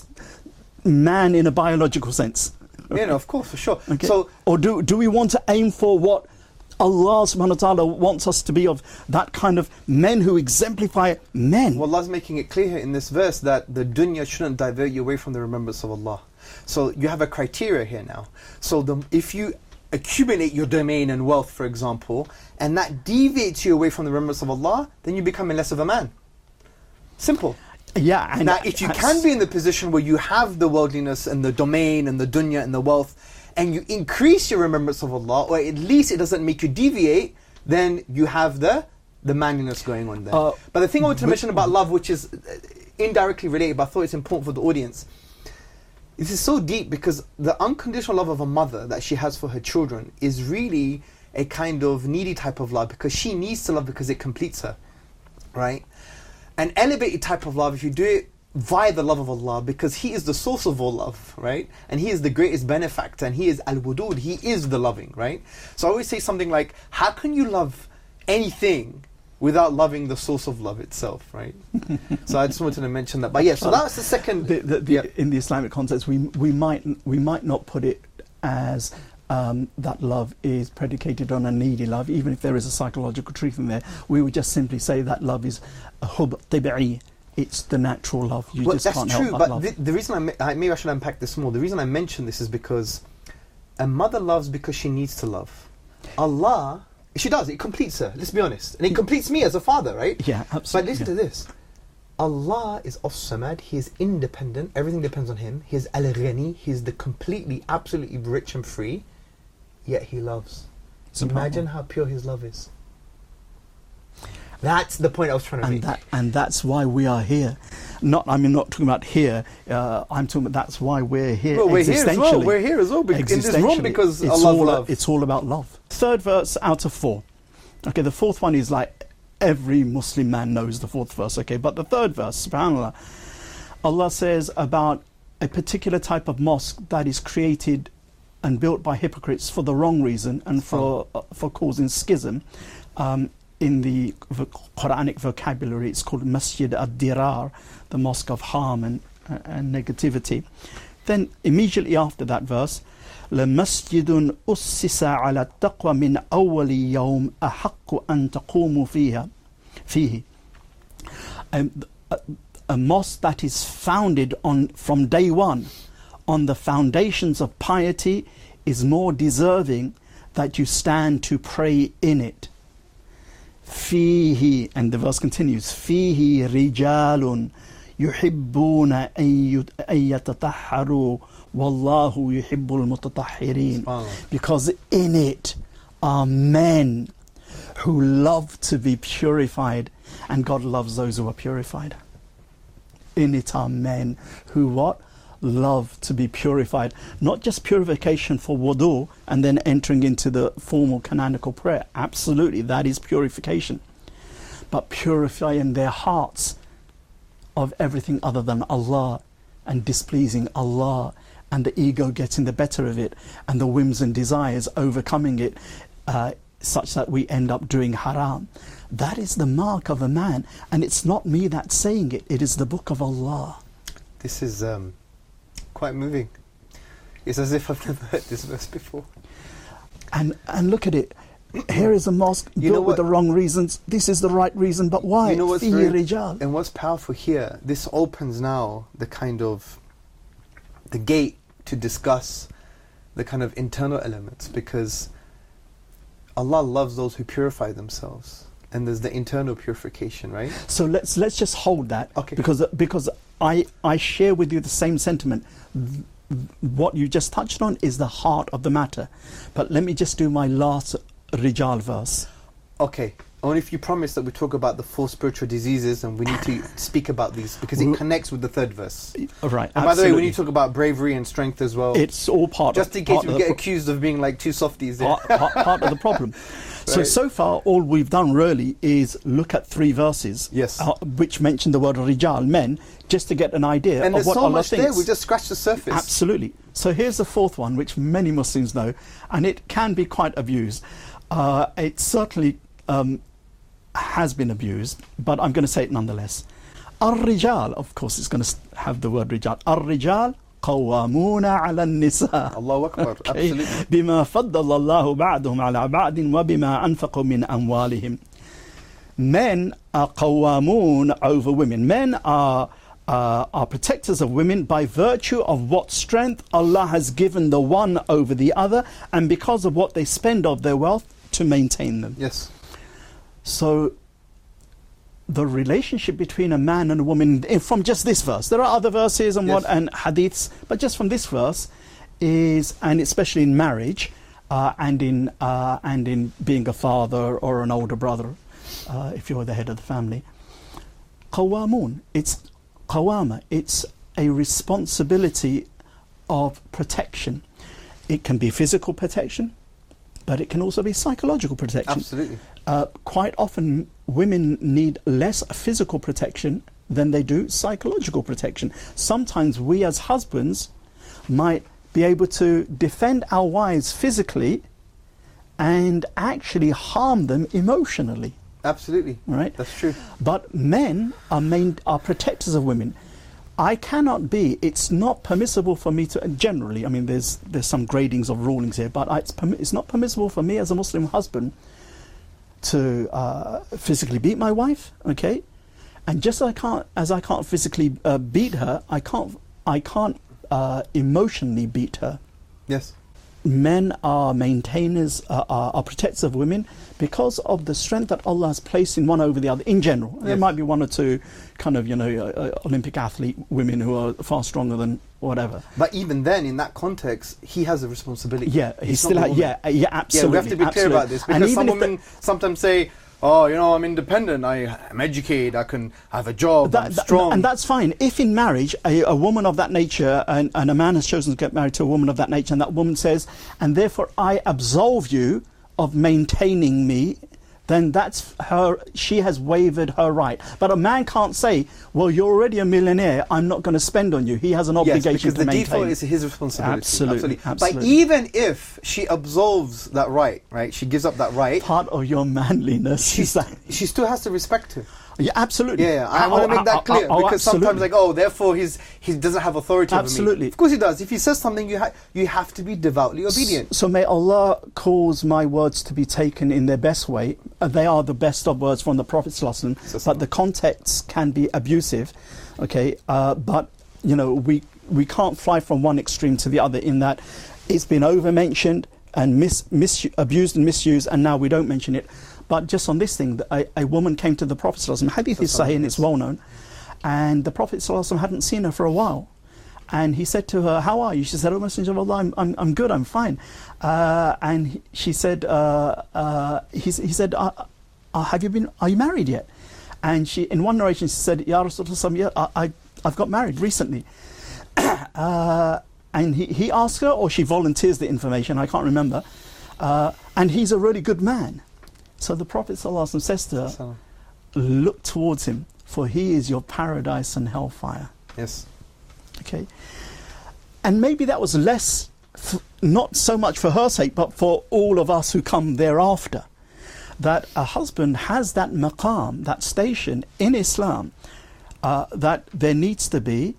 man in a biological sense? Okay. Yeah, no, of course, for sure. Okay. So, or do we want to aim for what Allah subhanahu wa ta'ala wants us to be, of that kind of men who exemplify men? Well, Allah's making it clear here in this verse that the dunya shouldn't divert you away from the remembrance of Allah. So you have a criteria here now. So if you accumulate your domain and wealth, for example, and that deviates you away from the remembrance of Allah, then you become less of a man. Simple. Yeah. And now, if you can be in the position where you have the worldliness and the domain and the dunya and the wealth, and you increase your remembrance of Allah, or at least it doesn't make you deviate, then you have the manliness going on there. But the thing I want to mention about love, which is indirectly related, but I thought it's important for the audience, this is so deep, because the unconditional love of a mother that she has for her children is really a kind of needy type of love, because she needs to love because it completes her, right? An elevated type of love, if you do it via the love of Allah, because He is the source of all love, right? And He is the greatest benefactor, and He is Al-Wadud, He is the loving, right? So I always say something like, how can you love anything without loving the source of love itself, right? So I just wanted to mention that. But yeah, so that's the second. In the Islamic context, we might not put it as that love is predicated on a needy love, even if there is a psychological truth in there. We would just simply say that love is a hub tibi'i. It's the natural love. You just can't help but love. The reason maybe I should unpack this more. The reason I mention this is because a mother loves because she needs to love. Allah, she does. It completes her. Let's be honest, and it completes me as a father, right? Yeah, absolutely. But listen to this. Allah is as-Samad. He is independent. Everything depends on Him. He is Al-Ghani. He is the completely, absolutely rich and free. Yet He loves. Imagine how pure His love is. That's the point I was trying to make. And that's why we are here. Not talking about here. I'm talking about that's why we're here. Well, we're here as well. We're here as well in this room because Allah's love. It's all about love. Third verse out of 4. Okay, the fourth one is like every Muslim man knows the fourth verse. Okay, but the third verse, subhanAllah, Allah says about a particular type of mosque that is created and built by hypocrites for the wrong reason and for causing schism. In the Quranic vocabulary, it's called Masjid ad-Dirar, the mosque of harm and negativity. Then immediately after that verse, لَمَسْجِدٌ أُسِّسَ عَلَى التَّقْوَى مِنْ أَوَّلِ يَوْمٍ أَحَقُّ أَن تَقُومُوا فِيهِ. A mosque that is founded from day one on the foundations of piety is more deserving that you stand to pray in it. فيه, and the verse continues, فيه رجال يحبون أن يتطهروا والله يحب المتطهرين. Because in it are men who love to be purified, and God loves those who are purified. In it are men who what? Love to be purified. Not just purification for wudu and then entering into the formal canonical prayer. Absolutely, that is purification. But purifying their hearts of everything other than Allah and displeasing Allah, and the ego getting the better of it and the whims and desires overcoming it, such that we end up doing haram. That is the mark of a man, and it's not me that's saying it. It is the book of Allah. This is quite moving. It's as if I've never heard this verse before. And look at it. Here is a mosque built with the wrong reasons. This is the right reason, but why? You know what's and what's powerful here? This opens now the kind of the gate to discuss the kind of internal elements, because Allah loves those who purify themselves, and there's the internal purification, right? So let's just hold that, okay. Because I share with you the same sentiment. What you just touched on is the heart of the matter. But let me just do my last Rijal verse. Okay. Only if you promise that we talk about the 4 spiritual diseases, and we need to speak about these because it connects with the third verse. Right. And by the way, we need to talk about bravery and strength as well. It's all just in case we get accused of being like 2 softies there. Part of the problem. Right. So far, all we've done really is look at 3 verses, yes, which mention the word Rijal, men, just to get an idea of what Allah thinks. And there's so much there, we just scratched the surface. Absolutely. So here's the 4th one, which many Muslims know, and it can be quite abused. It certainly has been abused, but I'm going to say it nonetheless. Ar-Rijal, of course it's going to have the word Rijal. Ar-Rijal قوامون على النساء. Allahu Akbar, absolutely. بما فضل الله بعضهم على بعض وبما أنفقوا من أموالهم. Men are قوامون over women. Men are protectors of women by virtue of what strength Allah has given the one over the other, and because of what they spend of their wealth to maintain them. Yes. So the relationship between a man and a woman, from just this verse, there are other verses and yes, and hadiths, but just from this verse is, and especially in marriage, and in being a father or an older brother, if you're the head of the family, qawamun, it's qawama, it's a responsibility of protection. It can be physical protection, but it can also be psychological protection. Absolutely. Quite often women need less physical protection than they do psychological protection. Sometimes we as husbands might be able to defend our wives physically and actually harm them emotionally. Absolutely. Right? That's true. But men are protectors of women. I cannot be, it's not permissible for me to, generally, I mean, there's some gradings of rulings here, but it's not permissible for me as a Muslim husband to physically beat my wife, okay? And just as I can't physically beat her, I can't emotionally beat her. Yes. Men are maintainers, are protectors of women because of the strength that Allah has placed in one over the other in general. Yes. There might be one or two kind of, Olympic athlete women who are far stronger than whatever. But even then, in that context, he has a responsibility. Yeah, he's still absolutely. Yeah, we have to be clear about this, because some women sometimes say, oh, I'm independent, I'm educated, I have a job, I'm strong. And that's fine. If in marriage, a woman of that nature, and a man has chosen to get married to a woman of that nature, and that woman says, and therefore I absolve you of maintaining me, then that's her, she has waived her right. But a man can't say, well, you're already a millionaire, I'm not going to spend on you. He has an obligation to maintain. Because the default is his responsibility. Absolutely. But even if she absolves that right, she gives up that right. Part of your manliness she still has to respect him. Yeah, absolutely. Yeah, I want to make that clear, because sometimes therefore he doesn't have authority over me. Absolutely. Of course he does. If he says something, you have to be devoutly obedient. So may Allah cause my words to be taken in their best way. They are the best of words from the Prophet ﷺ, but the context can be abusive. Okay, but we can't fly from one extreme to the other, in that it's been over-mentioned and abused and misused, and now we don't mention it. But just on this thing, a woman came to the Prophet ﷺ. Hadith is sahih and it's well known. And the Prophet ﷺ hadn't seen her for a while. And he said to her, how are you? She said, oh, Messenger of Allah, I'm good, I'm fine. And she said, he said, are you married yet? And she, in one narration, she said, Ya Rasulullah, yeah, I've got married recently. And he asked her, or she volunteers the information, I can't remember. And he's a really good man. So the Prophet ﷺ says to her, look towards him, for he is your paradise and hellfire. Yes. Okay. And maybe that was less, not so much for her sake, but for all of us who come thereafter. That a husband has that maqam, that station in Islam, that there needs to be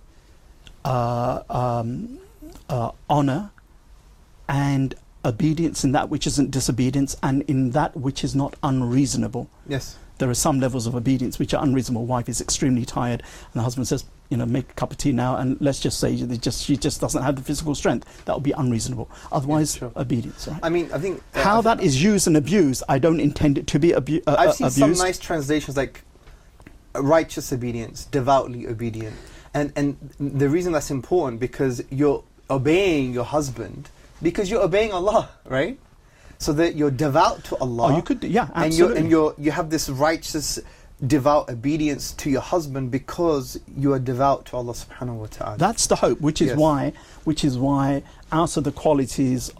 honor and obedience in that which isn't disobedience, and in that which is not unreasonable. Yes. There are some levels of obedience which are unreasonable. Wife is extremely tired, and the husband says, make a cup of tea now, and let's just say she just doesn't have the physical strength. That would be unreasonable. Otherwise, sure. Obedience. Right? I think how that is used and abused, I don't intend it to be abused. I've seen some nice translations like righteous obedience, devoutly obedient, and the reason that's important, because you're obeying your husband because you're obeying Allah, right? So that you're devout to Allah. Oh, you could, yeah, absolutely. And you have this righteous, devout obedience to your husband because you are devout to Allah subhanahu wa ta'ala. That's the hope, which is why out of the qualities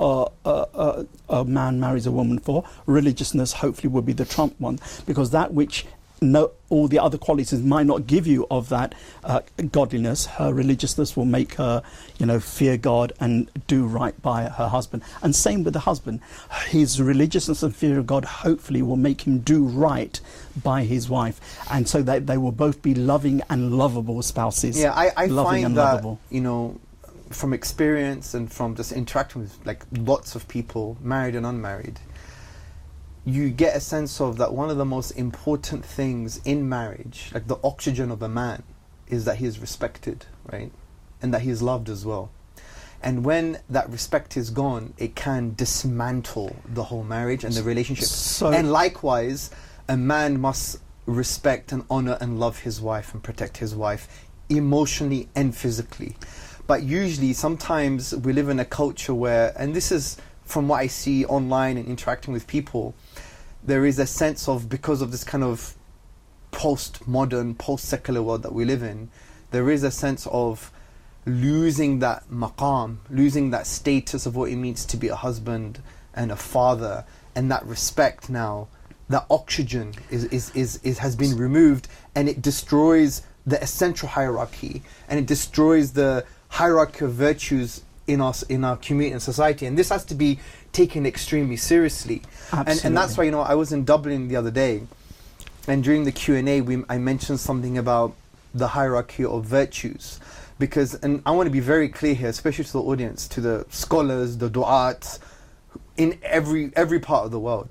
a man marries a woman for, religiousness hopefully would be the trump one, because that which all the other qualities might not give you of that godliness, her religiousness will make her, fear God and do right by her husband. And same with the husband. His religiousness and fear of God hopefully will make him do right by his wife. And so that they will both be loving and lovable spouses. Yeah, I find that, from experience and from just interacting with lots of people, married and unmarried, you get a sense of that one of the most important things in marriage, like the oxygen of a man, is that he is respected, right? And that he is loved as well. And when that respect is gone, it can dismantle the whole marriage and the relationship. And likewise, a man must respect and honor and love his wife and protect his wife emotionally and physically. But usually, sometimes we live in a culture where, and this is from what I see online and interacting with people, there is a sense of, because of this kind of post-modern, post-secular world that we live in, there is a sense of losing that maqam, losing that status of what it means to be a husband and a father, and that respect now, that oxygen has been removed, and it destroys the essential hierarchy, and it destroys the hierarchy of virtues in our community and society. And this has to be taken extremely seriously. And that's why, I was in Dublin the other day, and during the Q&A, I mentioned something about the hierarchy of virtues. Because, and I want to be very clear here, especially to the audience, to the scholars, the du'ats, in every part of the world.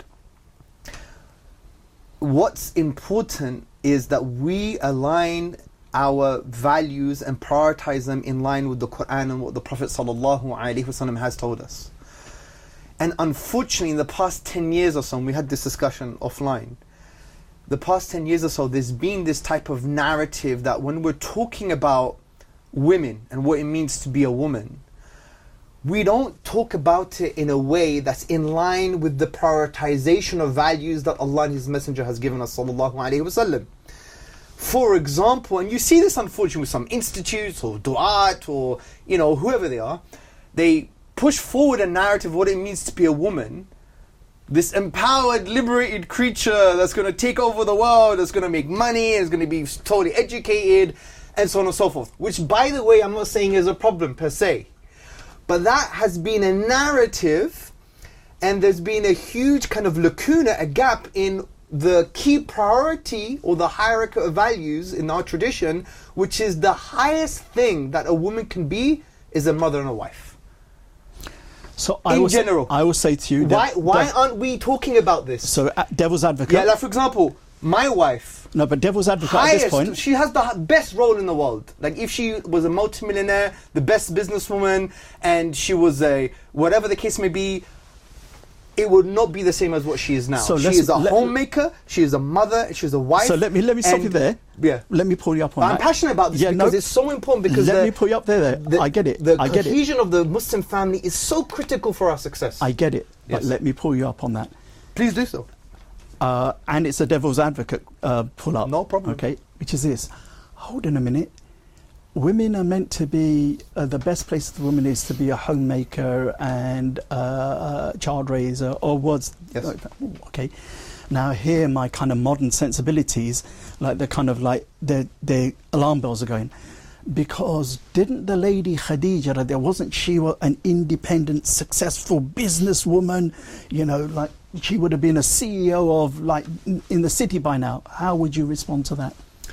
What's important is that we align our values and prioritize them in line with the Quran and what the Prophet ﷺ has told us. And unfortunately, in the past 10 years or so, and we had this discussion offline, the past 10 years or so, there's been this type of narrative that when we're talking about women and what it means to be a woman, we don't talk about it in a way that's in line with the prioritization of values that Allah and His Messenger has given us, sallallahu alaihi wasallam. For example, and you see this unfortunately with some institutes or du'at or whoever they are, they push forward a narrative of what it means to be a woman, this empowered, liberated creature that's going to take over the world, that's going to make money, is going to be totally educated, and so on and so forth. Which, by the way, I'm not saying is a problem per se. But that has been a narrative, and there's been a huge kind of lacuna, a gap in the key priority or the hierarchy of values in our tradition, which is the highest thing that a woman can be is a mother and a wife. So I will say to you, why aren't we talking about this? So devil's advocate. Yeah, like for example, my wife. No, but devil's advocate at this point. She has the best role in the world. Like if she was a multimillionaire, the best businesswoman, and she was a whatever the case may be, it would not be the same as what she is now. So she is a homemaker, she is a mother, she is a wife. So let me stop you there. Yeah. Let me pull you up on that. I'm passionate about this because it's so important. Because let me pull you up there. I get it. The cohesion of the Muslim family is so critical for our success. I get it. Yes. But let me pull you up on that. Please do so. And it's a devil's advocate pull up. No problem. Okay, which is this. Hold on a minute. Women are meant to be, the best place for the woman is to be a homemaker and child raiser, or was. Yes. Okay. Now here my kind of modern sensibilities, like the kind of like the alarm bells are going. Because didn't the lady Khadija, wasn't she an independent, successful businesswoman? Like she would have been a CEO of like in the city by now. How would you respond to that?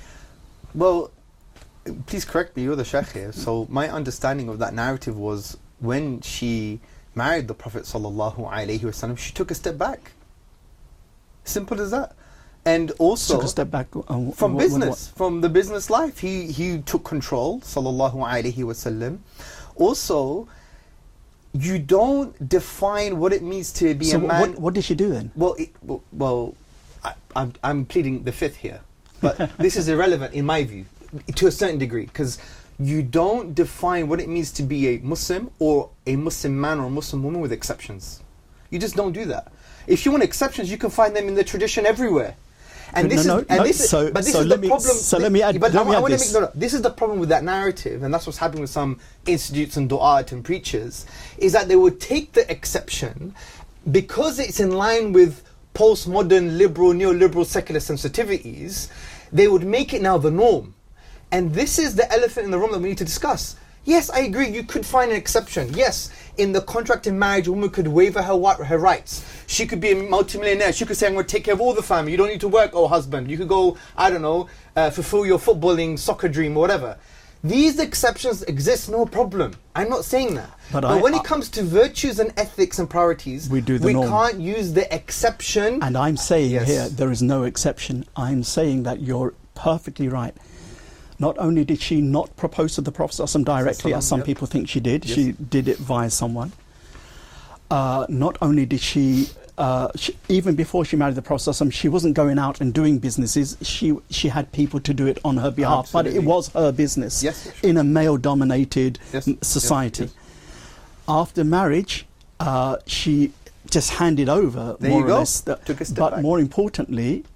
Well, please correct me, you're the Sheikh here. So my understanding of that narrative was when she married the Prophet ﷺ, she took a step back. Simple as that. And also took a step back from business, from the business life. He took control, sallallahu alaihi wasallam. Also, you don't define what it means to be a man. What did she do then? Well, I'm pleading the fifth here, but this is irrelevant in my view, to a certain degree, because you don't define what it means to be a Muslim or a Muslim man or a Muslim woman with exceptions. You just don't do that. If you want exceptions, you can find them in the tradition everywhere. And this is the problem. This is the problem with that narrative, and that's what's happening with some institutes and du'at and preachers, is that they would take the exception because it's in line with postmodern, liberal, neoliberal, secular sensitivities. They would make it now the norm, and this is the elephant in the room that we need to discuss. Yes, I agree. You could find an exception. Yes, in the contract in marriage, a woman could waive her rights. She could be a multimillionaire. She could say, I'm going to take care of all the family. You don't need to work, oh husband. You could go, I don't know, fulfill your footballing soccer dream or whatever. These exceptions exist, no problem. I'm not saying that. But when it comes to virtues and ethics and priorities, we can't use the exception. And I'm saying here, there is no exception. I'm saying that you're perfectly right. Not only did she not propose to the Prophet ﷺ directly, as some people think she did, she did it via someone. Not only did she, even before she married the Prophet ﷺ, she wasn't going out and doing businesses. She had people to do it on her behalf, but it was her business in a male-dominated society. After marriage, she just handed over, more or less. Took a step back. More importantly,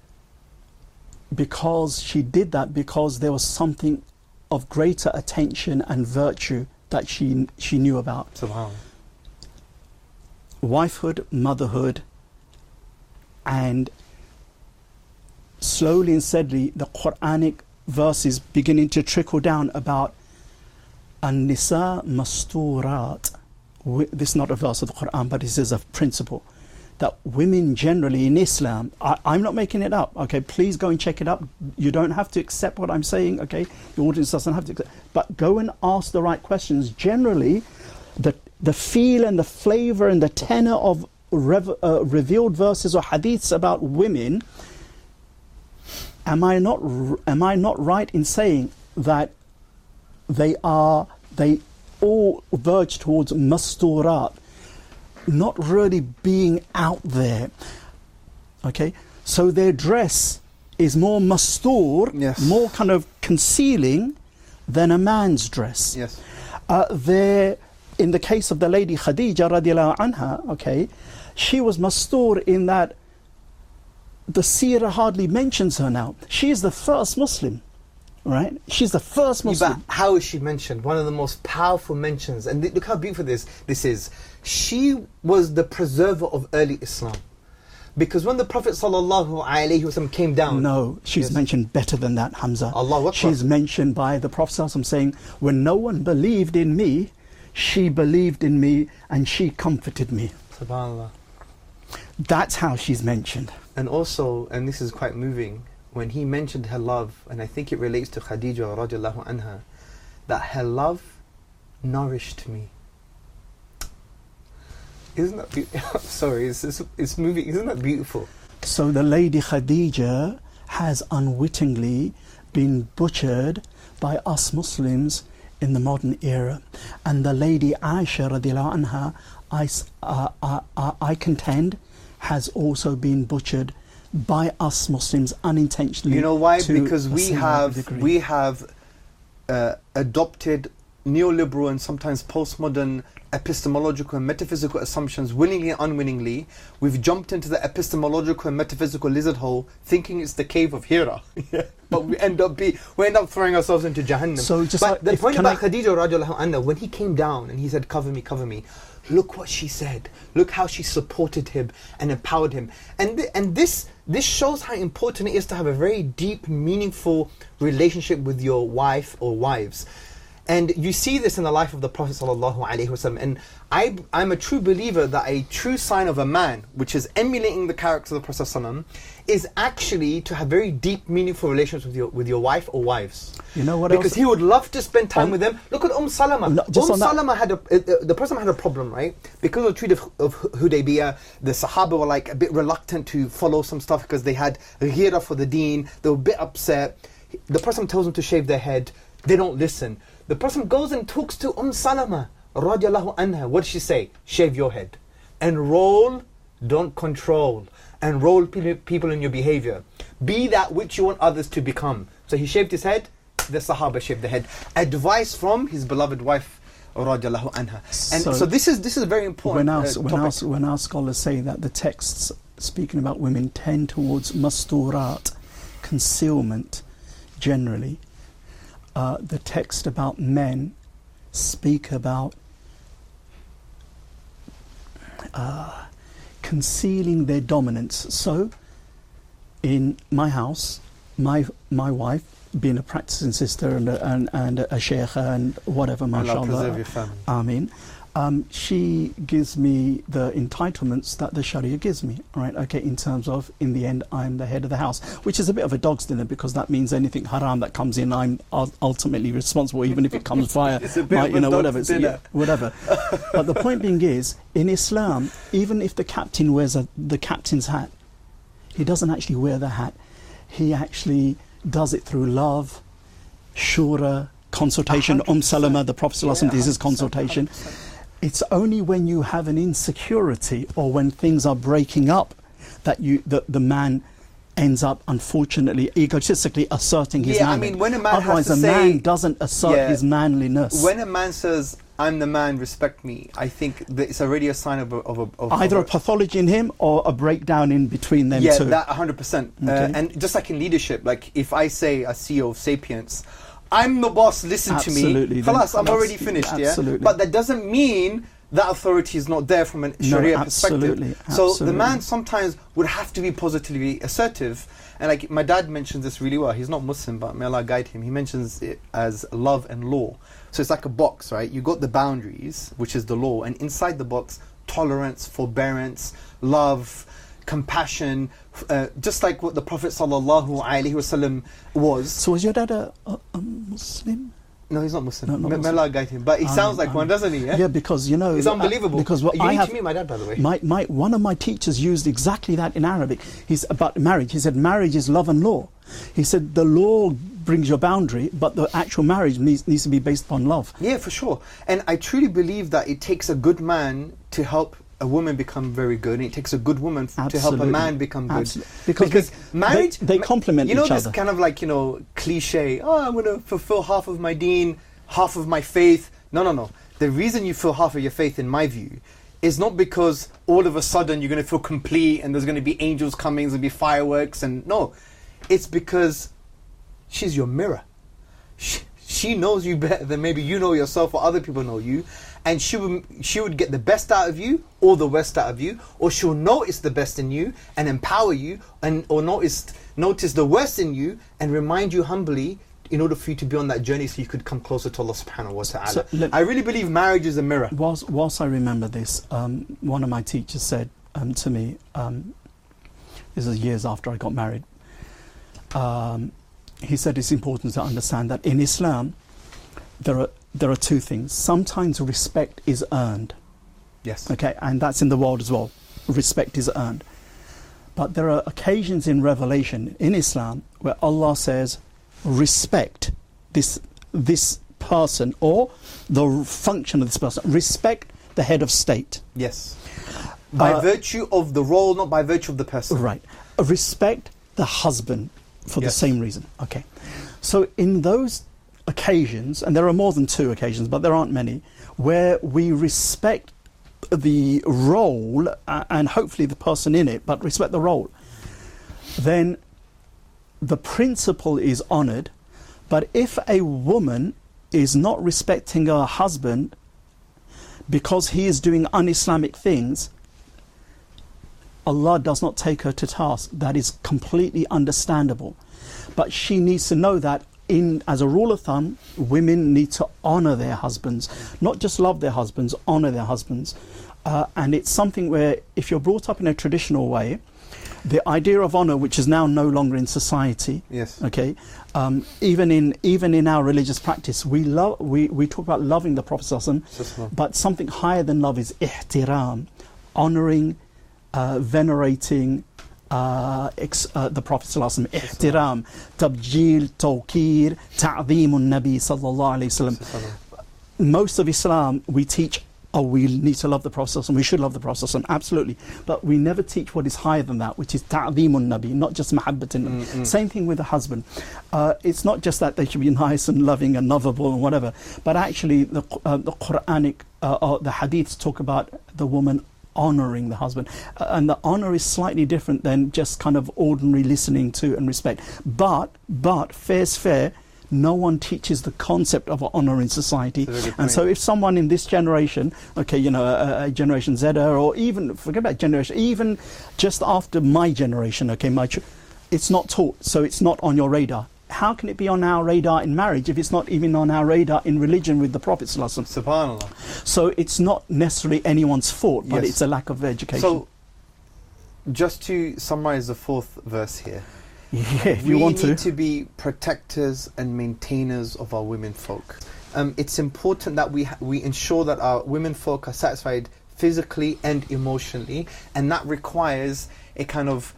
because she did that, because there was something of greater attention and virtue that she knew about. Subhanallah. Wifehood, motherhood, and slowly and steadily the Quranic verses beginning to trickle down about An-Nisa Masturat. This is not a verse of the Quran, but this is a principle that women generally in Islam, I'm not making it up, okay? Please go and check it up. You don't have to accept what I'm saying, okay? The audience doesn't have to accept. But go and ask the right questions. Generally, the feel and the flavor and the tenor of revealed verses or hadiths about women, am I not right in saying that they all verge towards masturat, not really being out there, okay? So their dress is more mastur, yes, more kind of concealing than a man's dress. Yes. In the case of the lady Khadija radiallahu anha, okay, she was mastur in that the seerah hardly mentions her now. She is the first Muslim, right? She's the first Muslim. But how is she mentioned? One of the most powerful mentions. And look how beautiful this is. She was the preserver of early Islam. Because when the Prophet ﷺ came down... No, she's mentioned better than that, Hamza. Allahu Akbar. She's mentioned by the Prophet ﷺ saying, when no one believed in me, she believed in me and she comforted me. SubhanAllah. That's how she's mentioned. And also, and this is quite moving, when he mentioned her love, and I think it relates to Khadija radiallahu anha, that her love nourished me. Isn't that beautiful? Sorry, it's moving. Isn't that beautiful? So the lady Khadija has unwittingly been butchered by us Muslims in the modern era, and the lady Aisha radiallahu anha, I contend, has also been butchered by us Muslims unintentionally. You know why? Because we have adopted neoliberal and sometimes postmodern epistemological and metaphysical assumptions willingly and unwillingly. We've jumped into the epistemological and metaphysical lizard hole thinking it's the cave of Hira. But we end up throwing ourselves into Jahannam. So just but the point about Khadija radiallahu anha, when he came down and he said, cover me, look what she said. Look how she supported him and empowered him. And this shows how important it is to have a very deep, meaningful relationship with your wife or wives. And you see this in the life of the Prophet ﷺ. And I'm a true believer that a true sign of a man, which is emulating the character of the Prophet ﷺ, is actually to have very deep, meaningful relations with your wife or wives. You know what? Because he would love to spend time with them. Look at Salama. Salama had the Prophet had a problem, right? Because of the Treaty of Hudaybiyah, the Sahaba were like a bit reluctant to follow some stuff because they had ghira for the deen. They were a bit upset. The Prophet tells them to shave their head. They don't listen. The person goes and talks to Salama radiallahu anha. What does she say? Shave your head. Enroll, don't control. Enroll people in your behavior. Be that which you want others to become. So he shaved his head, the Sahaba shaved their head. Advice from his beloved wife radiallahu anha. And so this is very important. When our scholars say that the texts speaking about women tend towards masturat, concealment generally, the text about men speak about concealing their dominance. So, in my house, my wife, being a practicing sister and a sheikha and whatever, mashallah, preserve your family. Ameen. She gives me the entitlements that the Sharia gives me, right? Okay, in terms of, in the end, I'm the head of the house, which is a bit of a dog's dinner because that means anything haram that comes in, I'm ultimately responsible, even if it comes via, whatever. But the point being is, in Islam, even if the captain wears the captain's hat, he doesn't actually wear the hat. He actually does it through love, shura, consultation. Salama, the Prophet ﷺ, this is consultation. 100%. It's only when you have an insecurity or when things are breaking up that the man ends up, unfortunately, egotistically asserting his manhood. I mean, when a man otherwise, has to man doesn't assert his manliness. When a man says, "I'm the man, respect me," I think that it's already a sign of either a pathology in him or a breakdown in between them two. Yeah, that 100%. Okay. And just like in leadership, like if I say as CEO of Sapience, I'm the boss, listen to me. Khalas, I'm already finished, yeah? But that doesn't mean that authority is not there from a Sharia perspective. So the man sometimes would have to be positively assertive. And like my dad mentions this really well. He's not Muslim, but may Allah guide him. He mentions it as love and law. So it's like a box, right? You got the boundaries, which is the law, and inside the box, tolerance, forbearance, love, compassion, just like what the Prophet ﷺ was. So was your dad a Muslim? No, he's not Muslim. May Allah guide him. But he sounds like one, doesn't he? Yeah? Yeah, because, you know... It's unbelievable. Because you need to meet my dad, by the way. One of my teachers used exactly that in Arabic. He's about marriage. He said, marriage is love and law. He said, the law brings your boundary, but the actual marriage needs to be based upon love. Yeah, for sure. And I truly believe that it takes a good man to help a woman become very good, and it takes a good woman to help a man become good. Absolutely. Because marriage, they complement each other. You know this kind of like, cliche, I'm going to fulfill half of my deen, half of my faith. No. The reason you feel half of your faith, in my view, is not because all of a sudden you're going to feel complete and there's going to be angels coming, there's going to be fireworks, and no. It's because she's your mirror. She knows you better than maybe you know yourself or other people know you. And she would get the best out of you or the worst out of you, or she'll notice the best in you and empower you, or notice the worst in you and remind you humbly in order for you to be on that journey so you could come closer to Allah subhanahu wa ta'ala. So, I really believe marriage is a mirror. Whilst I remember this, one of my teachers said to me, this is years after I got married, he said it's important to understand that in Islam there are two things. Sometimes respect is earned. Yes. Okay, and that's in the world as well. Respect is earned. But there are occasions in Revelation in Islam where Allah says, respect this person or the function of this person. Respect the head of state. Yes. By virtue of the role, not by virtue of the person. Right. Respect the husband for the same reason. Okay. So in those occasions, and there are more than two occasions, but there aren't many, where we respect the role and hopefully the person in it, but respect the role, then the principle is honoured. But if a woman is not respecting her husband because he is doing un-Islamic things, Allah does not take her to task. That is completely understandable. But she needs to know that as a rule of thumb, women need to honour their husbands, not just love their husbands, honour their husbands. And it's something where if you're brought up in a traditional way, the idea of honour, which is now no longer in society, okay, even in our religious practice, we talk about loving the Prophet ﷺ, but something higher than love is ihtiram, honouring, venerating the Prophet ﷺ, ihtiram, tabjil, tawqir, ta'dheemun Nabi sallallahu alayhi wasallam. Most of Islam we teach, we need to love the Prophet ﷺ, we should love the Prophet ﷺ, absolutely, but we never teach what is higher than that, which is ta'dheemun Nabi, not just mahabbatin. Same thing with the husband. It's not just that they should be nice and loving and lovable and whatever, but actually the Quranic, the hadiths talk about the woman honouring the husband, and the honour is slightly different than just kind of ordinary listening to and respect. But fair's fair. No one teaches the concept of honour in society, and so if someone in this generation, okay, a Generation Z, or even forget about generation, even just after my generation, okay, it's not taught, so it's not on your radar. How can it be on our radar in marriage if it's not even on our radar in religion with the Prophet ﷺ? Subhanallah. So it's not necessarily anyone's fault, but it's a lack of education. So, just to summarize the fourth verse here, if you want to. We need to be protectors and maintainers of our women folk. It's important that we ensure that our women folk are satisfied physically and emotionally, and that requires a kind of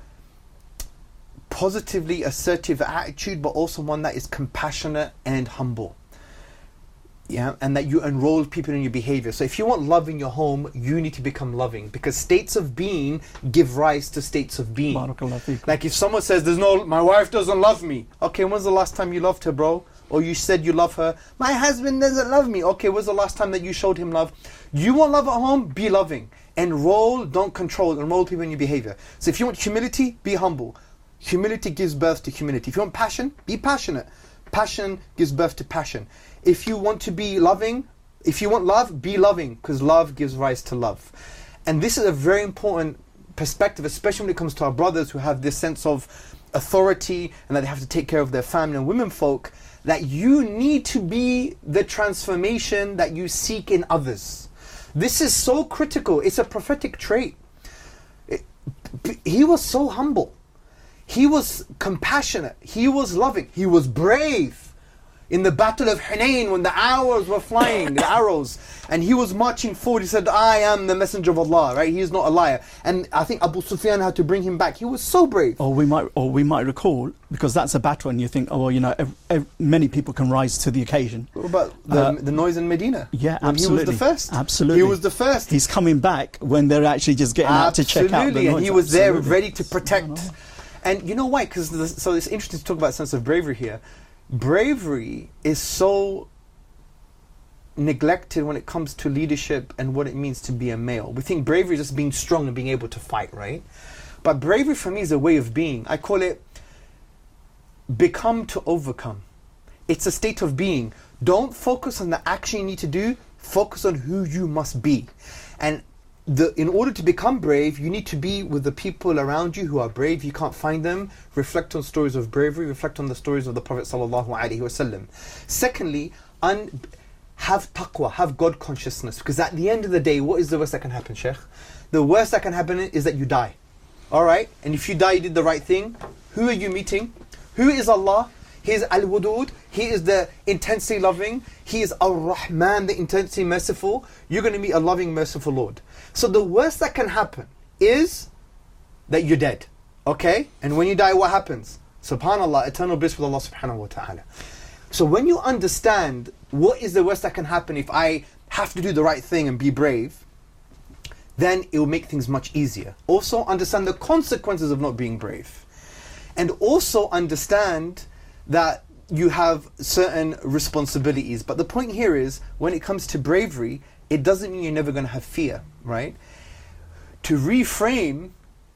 positively assertive attitude, but also one that is compassionate and humble. Yeah, and that you enroll people in your behavior. So if you want love in your home, you need to become loving, because states of being give rise to states of being. Like if someone says, my wife doesn't love me. Okay, when's the last time you loved her, bro? Or you said you love her. My husband doesn't love me. Okay, when's the last time that you showed him love? You want love at home? Be loving. Enroll, don't control. Enroll people in your behavior. So if you want humility, be humble. Humility gives birth to humility. If you want passion, be passionate. Passion gives birth to passion. If you want to be loving, If you want love, be loving, because love gives rise to love. And this is a very important perspective, especially when it comes to our brothers who have this sense of authority and that they have to take care of their family and women folk, that you need to be the transformation that you seek in others. This is so critical. It's a prophetic trait. He was so humble. He was compassionate. He was loving. He was brave. In the battle of Hunayn, when the arrows were flying, the arrows, and he was marching forward, he said, I am the messenger of Allah, right? He is not a liar. And I think Abu Sufyan had to bring him back. He was so brave. Or we might recall, because that's a battle, and you think, oh, well, you know, many people can rise to the occasion. What about the noise in Medina? Yeah, absolutely. He was the first. Absolutely. He was the first. He's coming back when they're actually just getting out to check out the noise. And he was there ready to protect. And you know why? So it's interesting to talk about a sense of bravery here. Bravery is so neglected when it comes to leadership and what it means to be a male. We think bravery is just being strong and being able to fight, right? But bravery for me is a way of being. I call it become to overcome. It's a state of being. Don't focus on the action you need to do, focus on who you must be. And in order to become brave, you need to be with the people around you who are brave. You can't find them. Reflect on stories of bravery. Reflect on the stories of the Prophet ﷺ. Secondly, have taqwa, have God consciousness. Because at the end of the day, what is the worst that can happen, Sheikh? The worst that can happen is that you die. Alright? And if you die, you did the right thing. Who are you meeting? Who is Allah? He is Al-Wadud. He is the intensely loving. He is Ar-Rahman, the intensely merciful. You're going to meet a loving, merciful Lord. So the worst that can happen is that you're dead. Okay? And when you die, what happens? SubhanAllah, eternal bliss with Allah subhanahu wa ta'ala. So when you understand what is the worst that can happen if I have to do the right thing and be brave, then it will make things much easier. Also understand the consequences of not being brave. And also understand that you have certain responsibilities. But the point here is, when it comes to bravery, it doesn't mean you're never going to have fear, right? To reframe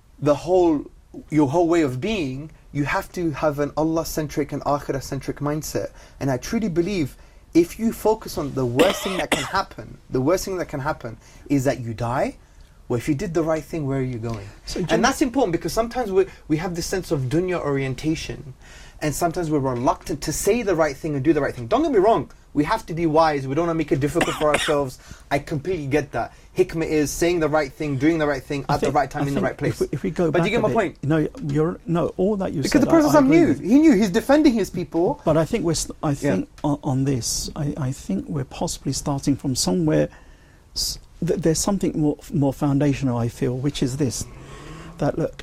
your whole way of being, you have to have an Allah-centric and Akhirah-centric mindset. And I truly believe if you focus on the worst thing that can happen, the worst thing that can happen is that you die. Well, if you did the right thing, where are you going? And that's important, because sometimes we have this sense of dunya orientation, and sometimes we're reluctant to say the right thing and do the right thing. Don't get me wrong, we have to be wise, we don't want to make it difficult for ourselves. I completely get that. Hikmah is saying the right thing, doing the right thing at the right time in the right place. If we go but back do you get my point? No, all that you said. Because the Prophet knew. He knew. He's defending his people. But I think on this, I think we're possibly starting from somewhere. There's something more foundational, I feel, which is this: that look,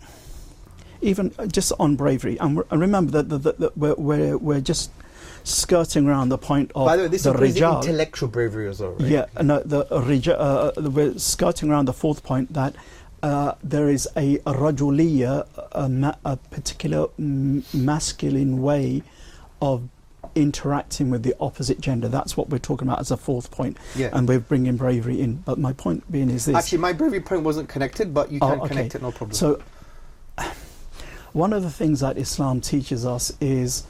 even just on bravery, and remember that we're just skirting around the point of. By the way, this the includes rijal. Intellectual bravery as well, right? Yeah, no, we're skirting around the fourth point, that there is a rajuliyya, a particular masculine way of interacting with the opposite gender. That's what we're talking about as a fourth point. Yeah. And we're bringing bravery in. But my point being is this. Actually, my bravery point wasn't connected, but you can connect it, no problem. So, one of the things that Islam teaches us is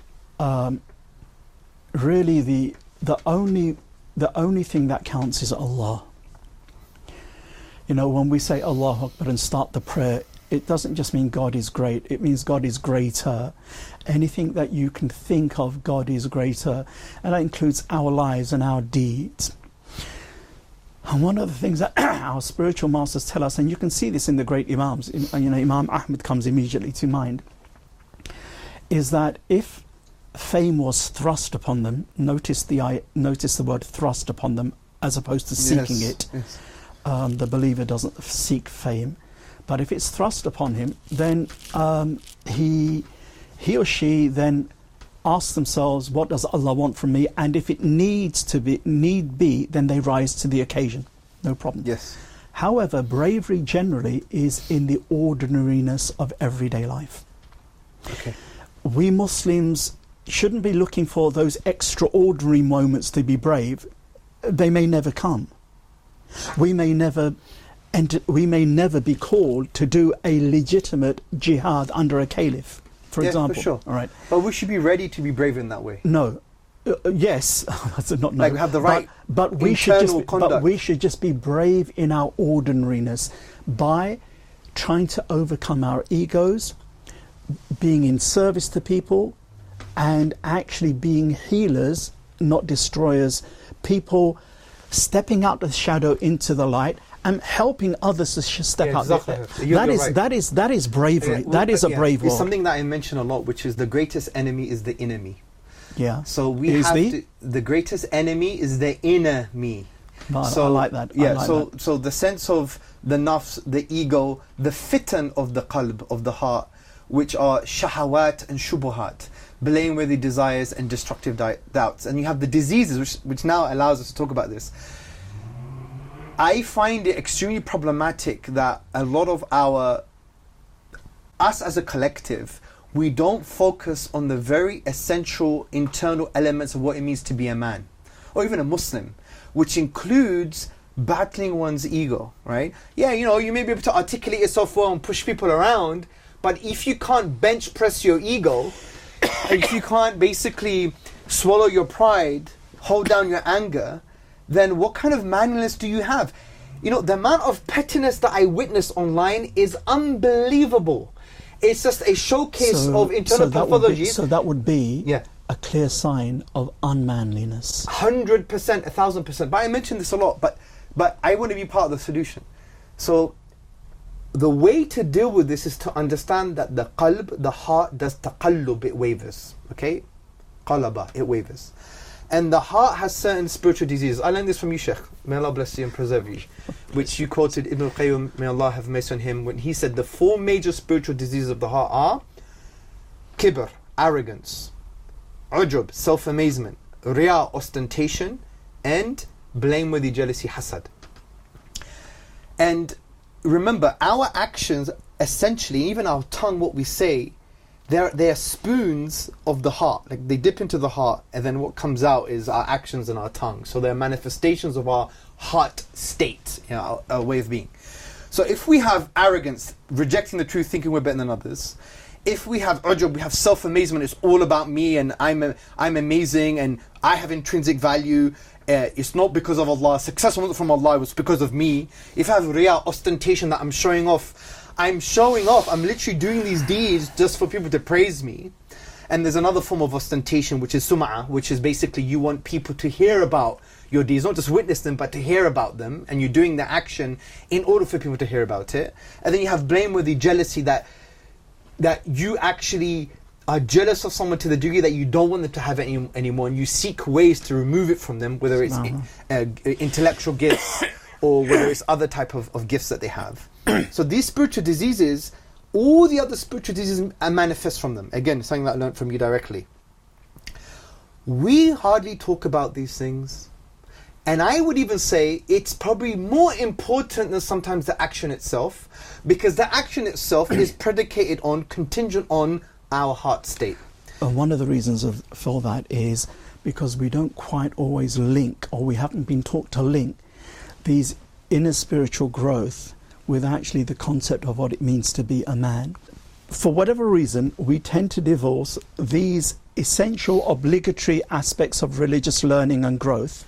really the only thing that counts is Allah. You know, when we say Allahu Akbar and start the prayer, it doesn't just mean God is great, it means God is greater. Anything that you can think of, God is greater. And that includes our lives and our deeds. And one of the things that our spiritual masters tell us, and you can see this in the great Imams, you know, Imam Ahmed comes immediately to mind, is that if fame was thrust upon them, notice the word thrust upon them as opposed to seeking it. Yes. The believer doesn't seek fame. But if it's thrust upon him, then he or she then asks themselves, what does Allah want from me? And if it need be, then they rise to the occasion. No problem. Yes. However, bravery generally is in the ordinariness of everyday life. Okay. We Muslims shouldn't be looking for those extraordinary moments to be brave. They may never come. We may never be called to do a legitimate jihad under a caliph, for example. For sure. All right. But we should be ready to be brave in that way. No. Yes, not no. Like we have the right but we should just be brave in our ordinariness by trying to overcome our egos, being in service to people, and actually being healers, not destroyers. People stepping out of the shadow into the light and helping others to step out. Exactly. That is bravery. That is a brave word. It's something that I mention a lot, which is the greatest enemy is the inner me. Yeah. So the greatest enemy is the inner me. So I like that. Yeah. So the sense of the nafs, the ego, the fitan of the qalb, of the heart, which are shahawat and shubuhat, blameworthy desires and destructive doubts, and you have the diseases, which now allows us to talk about this. I find it extremely problematic that a lot of us as a collective, we don't focus on the very essential internal elements of what it means to be a man, or even a Muslim, which includes battling one's ego, right? Yeah, you may be able to articulate yourself well and push people around, but if you can't bench press your ego, if you can't basically swallow your pride, hold down your anger, then what kind of manliness do you have? The amount of pettiness that I witness online is unbelievable. It's just a showcase of internal pathology. So that would be a clear sign of unmanliness. 100%, 1,000%. But I mention this a lot, but I want to be part of the solution. So the way to deal with this is to understand that the qalb, the heart, does taqallub, it wavers. Okay? Qalaba, it wavers. And the heart has certain spiritual diseases. I learned this from you, Sheikh. May Allah bless you and preserve you. Which you quoted Ibn al-Qayyim, may Allah have mercy on him, when he said the 4 major spiritual diseases of the heart are kibr, arrogance, ujub, self-amazement, riya, ostentation, and blameworthy jealousy, hasad. And remember, our actions, essentially, even our tongue, what we say, they're spoons of the heart. Like they dip into the heart, and then what comes out is our actions and our tongue. So they're manifestations of our heart state, our way of being. So if we have arrogance, rejecting the truth, thinking we're better than others, if we have ujub, we have self-amazement, it's all about me and I'm amazing and I have intrinsic value, it's not because of Allah, success wasn't from Allah, it was because of me. If I have riya, ostentation, that I'm showing off, I'm literally doing these deeds just for people to praise me. And there's another form of ostentation, which is sum'ah, which is basically you want people to hear about your deeds, not just witness them, but to hear about them, and you're doing the action in order for people to hear about it. And then you have blameworthy jealousy, that you actually are jealous of someone to the degree that you don't want them to have it anymore, and you seek ways to remove it from them, whether it's intellectual gifts or whether it's other type of gifts that they have. So these spiritual diseases, all the other spiritual diseases manifest from them. Again, something that I learned from you directly. We hardly talk about these things. And I would even say it's probably more important than sometimes the action itself, because the action itself is predicated on, contingent on our heart state. One of the reasons for that is because we don't quite always link, or we haven't been taught to link, these inner spiritual growth with actually the concept of what it means to be a man. For whatever reason, we tend to divorce these essential, obligatory aspects of religious learning and growth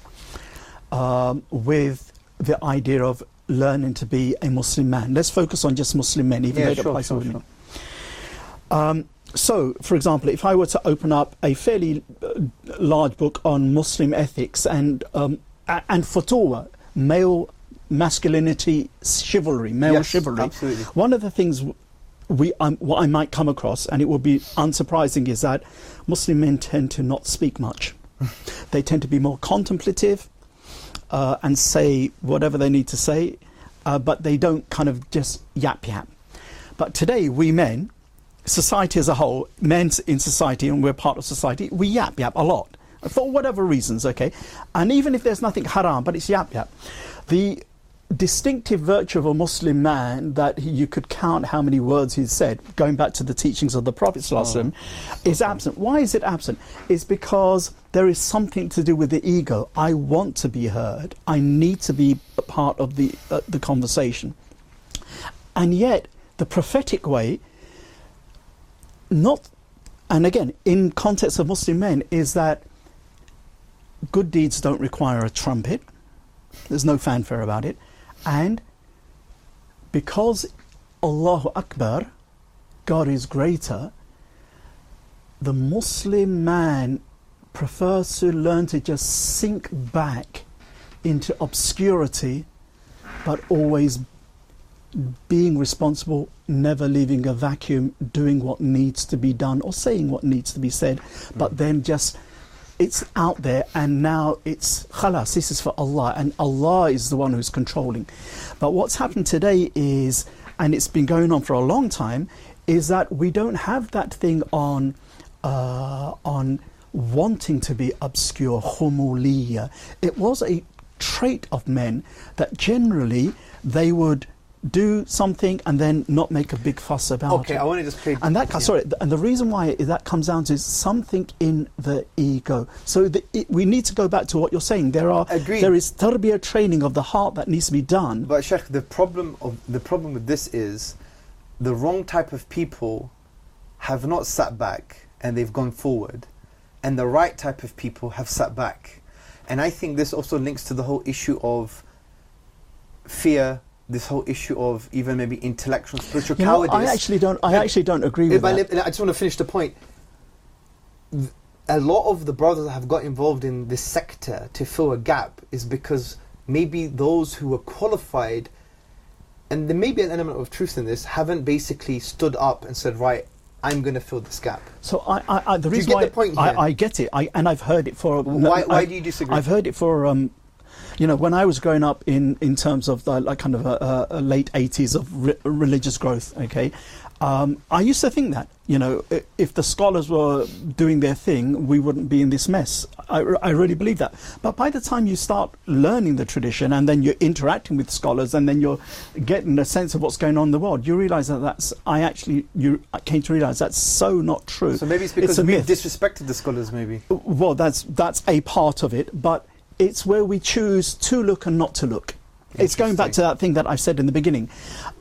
with the idea of learning to be a Muslim man. Let's focus on just Muslim men, even though it applies to women. So, for example, if I were to open up a fairly large book on Muslim ethics and futuwa, male masculinity, chivalry, male chivalry. Absolutely. One of the things what I might come across, and it will be unsurprising, is that Muslim men tend to not speak much. They tend to be more contemplative and say whatever they need to say, but they don't kind of just yap. But today, we men, society as a whole, men in society, and we're part of society, we yap a lot. For whatever reasons, okay? And even if there's nothing haram, but it's yap. The distinctive virtue of a Muslim man, that you could count how many words he's said, going back to the teachings of the Prophet ﷺ, is absent. Why is it absent? It's because there is something to do with the ego. I want to be heard. I need to be a part of the conversation. And yet, the prophetic way, and again, in context of Muslim men, is that good deeds don't require a trumpet. There's no fanfare about it. And because Allahu Akbar, God is greater, the Muslim man prefers to learn to just sink back into obscurity, but always being responsible, never leaving a vacuum, doing what needs to be done or saying what needs to be said, but then just it's out there, and now it's khalas, this is for Allah, and Allah is the one who's controlling. But what's happened today is, and it's been going on for a long time, is that we don't have that thing on wanting to be obscure, khumuliya. It was a trait of men that generally they would do something and then not make a big fuss about it. Okay, I want to just play. And that, sorry, and the reason why that comes down to is something in the ego. So we need to go back to what you're saying. There is tarbiyah training of the heart that needs to be done. But Sheikh, the problem with this is the wrong type of people have not sat back and they've gone forward, and the right type of people have sat back. And I think this also links to the whole issue of fear, this whole issue of even maybe intellectual, spiritual cowardice. I actually don't agree with that. I just want to finish the point. A lot of the brothers that have got involved in this sector to fill a gap is because maybe those who were qualified, and there may be an element of truth in this, haven't basically stood up and said, right, I'm going to fill this gap. So the reason why the point here? I get it, and I've heard it for. Why do you disagree? I've heard it for. When I was growing up in terms of the kind of a late 80s of religious growth, okay, I used to think that, if the scholars were doing their thing, we wouldn't be in this mess. I really believe that. But by the time you start learning the tradition and then you're interacting with scholars and then you're getting a sense of what's going on in the world, you realise that I came to realise that's so not true. So maybe it's because we've disrespected the scholars, maybe. Well, that's a part of it, but it's where we choose to look and not to look. It's going back to that thing that I said in the beginning.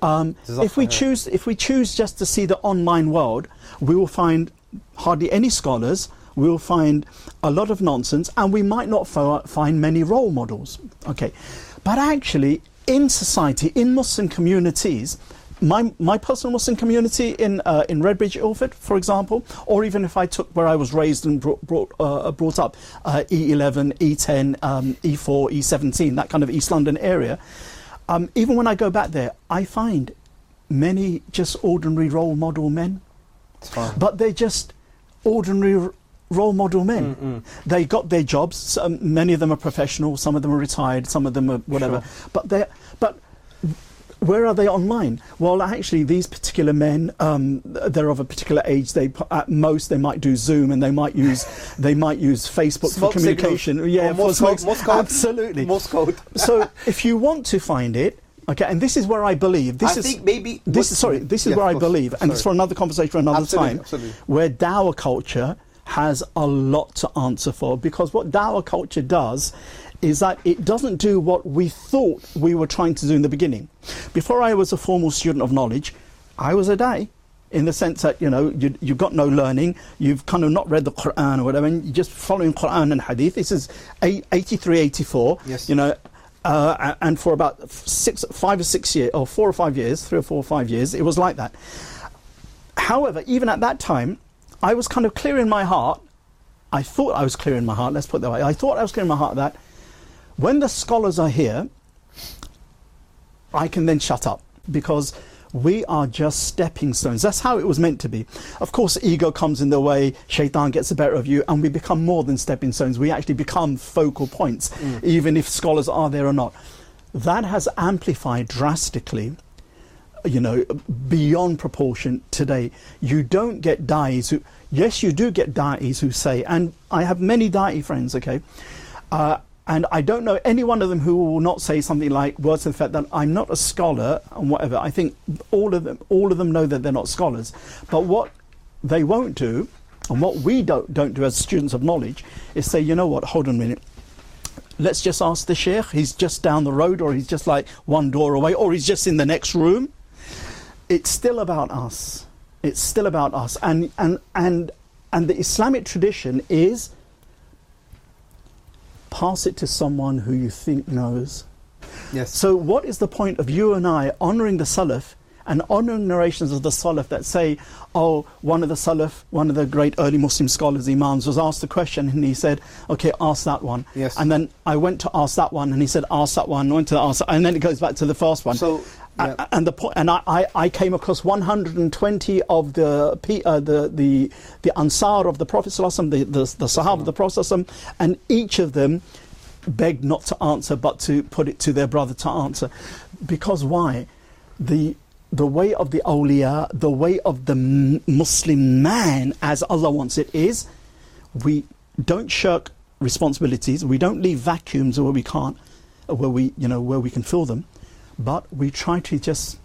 If we choose just to see the online world, we will find hardly any scholars. We will find a lot of nonsense, and we might not find many role models. Okay, but actually, in society, in Muslim communities, my personal Muslim community in Redbridge, Ilford, for example, or even if I took where I was raised and brought up, E11, E10, E4, E17, that kind of East London area, even when I go back there, I find many just ordinary role model men. But they're just ordinary role model men. They got their jobs. Many of them are professional. Some of them are retired. Some of them are whatever. Sure. But where are they online? Well, actually, these particular men, they're of a particular age. At most, they might do Zoom, and they might use Facebook for communication. Signals. Yeah, Morse code. Absolutely. Morse code. So, if you want to find it, okay, and this is where I believe. This is where I believe, and it's for another conversation for another time. Absolutely. Where dawah culture has a lot to answer for, because what dawah culture does is that it doesn't do what we thought we were trying to do in the beginning. Before I was a formal student of knowledge, I was a da'i, in the sense that, you've got no learning, you've kind of not read the Quran or whatever, and you're just following Quran and Hadith. This is 83, 84, yes. And for about 5 or 6 years, or 4 or 5 years, 3 or 4 or 5 years, it was like that. However, even at that time, I was kind of clear in my heart. I thought I was clear in my heart, let's put it that way. I thought I was clear in my heart that when the scholars are here, I can then shut up, because we are just stepping stones. That's how it was meant to be. Of course, ego comes in the way, shaitan gets the better of you, and we become more than stepping stones. We actually become focal points, even if scholars are there or not. That has amplified drastically, beyond proportion today. You don't get da'is who, yes, you do get da'is who say, and I have many da'i friends, okay, and I don't know any one of them who will not say something like words to the effect that I'm not a scholar and whatever. I think all of them know that they're not scholars. But what they won't do, and what we don't do as students of knowledge, is say, you know what, hold on a minute. Let's just ask the sheikh. He's just down the road, or he's just like one door away, or he's just in the next room. It's still about us. It's still about us. And the Islamic tradition is pass it to someone who you think knows. Yes. So what is the point of you and I honouring the Salaf and honouring narrations of the Salaf that say, oh, one of the Salaf, one of the great early Muslim scholars, Imams, was asked a question and he said, okay, ask that one. Yes. And then I went to ask that one and he said, ask that one, went to ask that, and then it goes back to the first one. So, yeah. And the point, and I came across 120 of the Ansar of the Prophet ﷺ, the Sahaba of the Prophet ﷺ, and each of them begged not to answer but to put it to their brother to answer. Because why? The way of the awliya, the way of the Muslim man as Allah wants it is, we don't shirk responsibilities, we don't leave vacuums where we can't, where we can fill them, but we try to just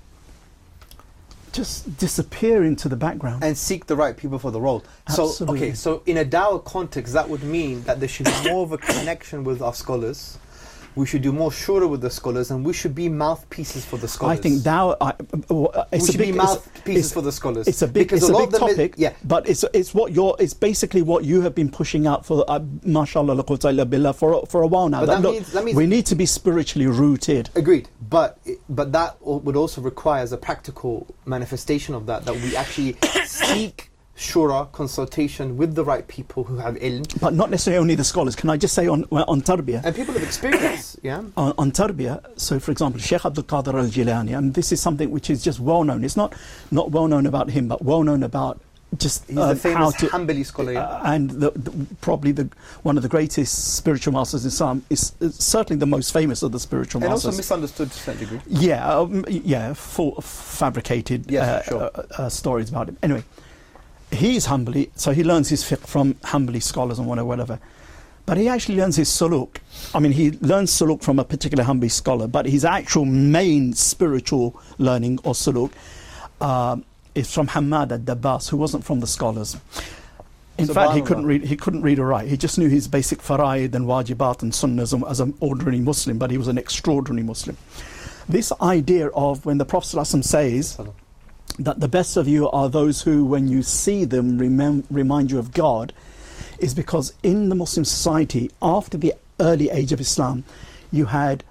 disappear into the background and seek the right people for the role. Absolutely. So, okay, so in a dawah context, that would mean that there should be more of a connection with our scholars. We should do more shura with the scholars, and we should be mouthpieces for the scholars. I think dawah. We should be mouthpieces for the scholars. It's a big topic, yeah. But it's basically what you have been pushing out for, mashallah, la quwwata illa billah, for a while now. But that means we need to be spiritually rooted. Agreed, but that would also require as a practical manifestation of that we actually seek shura, consultation with the right people who have ilm. But not necessarily only the scholars. Can I just say on tarbiyah? And people of experience, yeah. On tarbiyah, so for example, Sheikh Abdul Qadir al-Jilani, and this is something which is just well known. It's not well known about him, but well known about just he's the famous Hanbali scholar, and probably one of the greatest spiritual masters in Islam, is certainly the most famous of the spiritual masters. And also misunderstood to a certain degree. Yeah, fabricated stories about him. Anyway, he's Hanbali, so he learns his fiqh from Hanbali scholars and whatever. But he actually learns his suluk. I mean, he learns suluk from a particular Hanbali scholar, but his actual main spiritual learning or suluk is from Hamad al-Dabbas, who wasn't from the scholars. In fact, he couldn't read or write. He just knew his basic fara'id and wajibat and sunnahs as an ordinary Muslim, but he was an extraordinary Muslim. This idea of when the Prophet ﷺ says that the best of you are those who, when you see them, remind you of God, is because in the Muslim society, after the early age of Islam, you had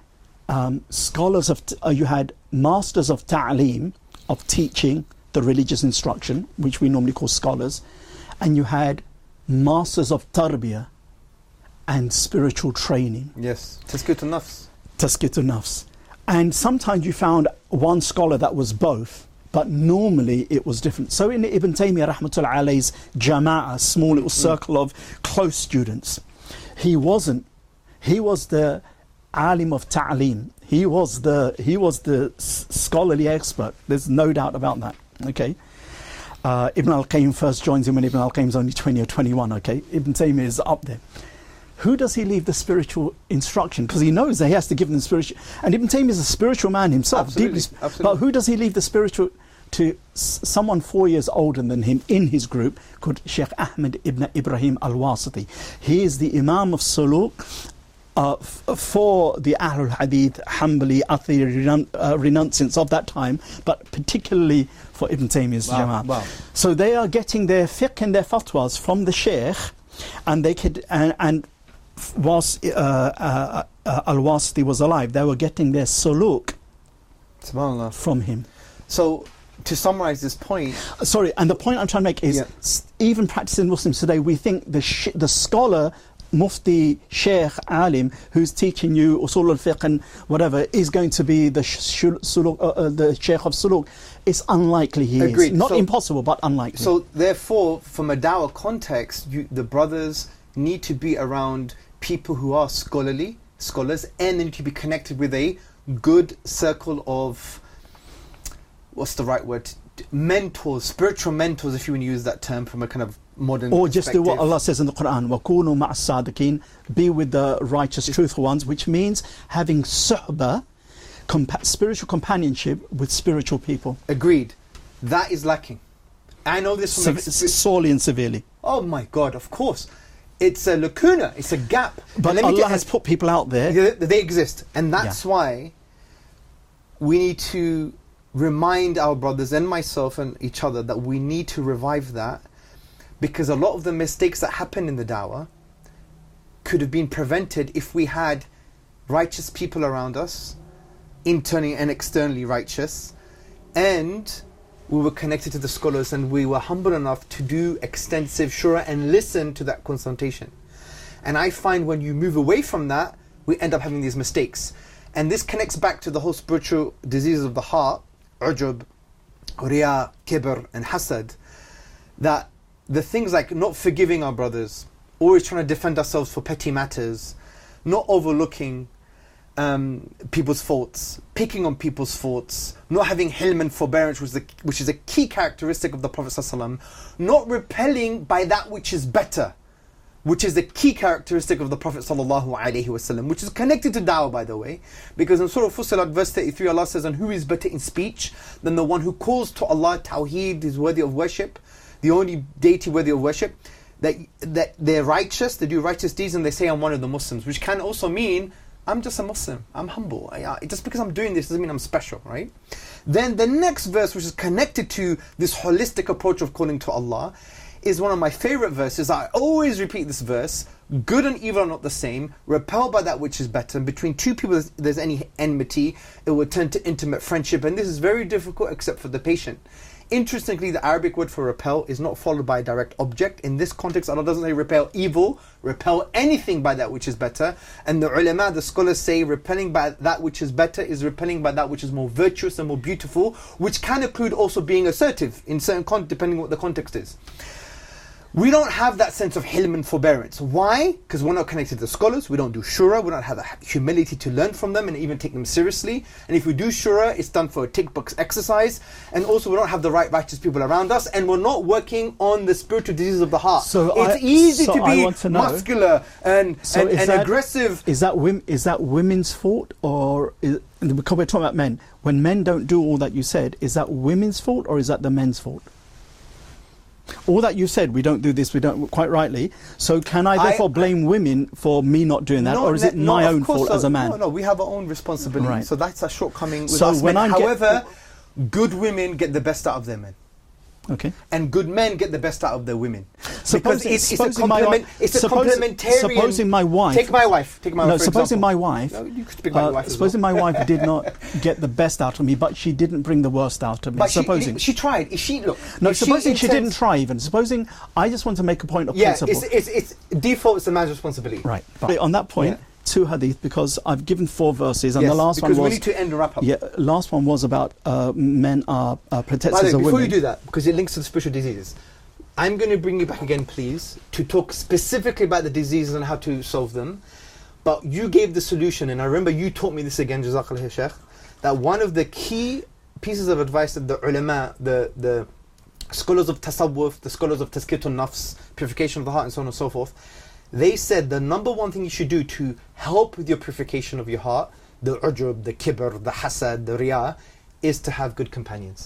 you had masters of ta'aleem, of teaching the religious instruction, which we normally call scholars, and you had masters of tarbiyah and spiritual training. Yes, tazkiyatun nafs. Tazkiyatun nafs. And sometimes you found one scholar that was both, but normally it was different. So in Ibn Taymiyyah rahmatullah alayhi's jama'ah, small little circle of close students, he was the alim of ta'aleem. He was the scholarly expert. There's no doubt about that. Okay. Ibn al-Qayyim first joins him when Ibn al-Qayyim's only 20 or 21. Okay. Ibn Taymiyyah is up there. Who does he leave the spiritual instruction? Because he knows that he has to give them the spiritual. And Ibn Taymiyyah is a spiritual man himself. Absolutely, deeply. absolutely. But who does he leave the spiritual to? Someone 4 years older than him in his group, called Sheikh Ahmed ibn Ibrahim al-Wasiti. He is the Imam of Suluk for the Ahlul Hadith, Hanbali, Athari renunciants of that time, but particularly for Ibn Taymiyyah's Jama'ah. Wow. So they are getting their fiqh and their fatwas from the Sheikh, and they could and whilst al-Wasiti was alive, they were getting their suluk from him. So to summarize this point, and the point I'm trying to make is, even practicing Muslims today, we think the scholar, mufti, sheikh, alim, who's teaching you usul al-fiqh and whatever, is going to be the sheikh of suluk. It's unlikely he Agreed. is. Not impossible, but unlikely. So therefore, from a dawah context, the brothers need to be around people who are scholars, and they need to be connected with a good circle of, what's the right word, mentors, spiritual mentors, if you want to use that term from a kind of modern or perspective. just do what Allah says in the Quran, وَكُونُوا مَعَ الصَّادِقِينَ, be with the righteous, truthful ones, which means having suhbah, spiritual companionship with spiritual people. Agreed. That is lacking. I know this from sorely and severely. Oh my God, of course. It's a lacuna, it's a gap. But Allah has put people out there. They exist. And that's why we need to remind our brothers and myself and each other that we need to revive that, because a lot of the mistakes that happen in the dawah could have been prevented if we had righteous people around us, internally and externally righteous, and we were connected to the scholars, and we were humble enough to do extensive shura and listen to that consultation. And I find when you move away from that, we end up having these mistakes. And this connects back to the whole spiritual diseases of the heart, ujub, riya, kibr and hasad, that the things like not forgiving our brothers, always trying to defend ourselves for petty matters, not overlooking people's faults, picking on people's faults, not having hilm and forbearance, which is a key characteristic of the Prophet ﷺ, not repelling by that which is better, which is the key characteristic of the Prophet ﷺ, which is connected to da'wah, by the way, because in Surah Fussilat verse 33, Allah says, and who is better in speech than the one who calls to Allah, Tawheed is worthy of worship, the only deity worthy of worship, that they're righteous, they do righteous deeds, and they say, I'm one of the Muslims, which can also mean, I'm just a Muslim, I'm humble. Just because I'm doing this doesn't mean I'm special, right? Then the next verse, which is connected to this holistic approach of calling to Allah, is one of my favorite verses. I always repeat this verse: good and evil are not the same, repel by that which is better, and between two people there's any enmity, it will turn to intimate friendship, and this is very difficult except for the patient. Interestingly, the Arabic word for repel is not followed by a direct object. In this context, Allah doesn't say repel evil, repel anything by that which is better. And the ulama, the scholars say repelling by that which is better is repelling by that which is more virtuous and more beautiful, which can include also being assertive in certain depending on what the context is. We don't have that sense of hilm and forbearance. Why? Because we're not connected to the scholars, we don't do shura, we don't have the humility to learn from them and even take them seriously. And if we do shura, it's done for a tick box exercise. And also we don't have the right righteous people around us, and we're not working on the spiritual diseases of the heart. So it's easy to be muscular and aggressive. Is that women's fault, or because we're talking about men, when men don't do all that you said, is that women's fault or is that the men's fault? All that you said, we don't do this, we don't, quite rightly. So can I therefore blame women for me not doing that, or is it my own fault as a man? No, we have our own responsibility. Right. So that's a shortcoming with us men. However, good women get the best out of their men. Okay. And good men get the best out of their women. Supposing my wife... Take my wife. No, supposing my wife... No, you could speak my wife as supposing my wife did not get the best out of me, but she didn't bring the worst out of me. But supposing she tried. Supposing she didn't try even. Supposing... I just want to make a point of principle. It's default, it's the man's responsibility. Right. But on that point... Yeah. Two hadith, because I've given 4 verses, and the last one was... we need to end and wrap up. Yeah, last one was about men are protectors of women. Before you do that, because it links to the spiritual diseases, I'm going to bring you back again, please, to talk specifically about the diseases and how to solve them. But you gave the solution, and I remember you taught me this again, Jazakallah Shaykh, that one of the key pieces of advice that the ulama, the scholars of tasawwuf, the scholars of tazkiyatun nafs, purification of the heart, and so on and so forth, they said the number one thing you should do to help with your purification of your heart, the ujub, the kibr, the hasad, the riya, is to have good companions.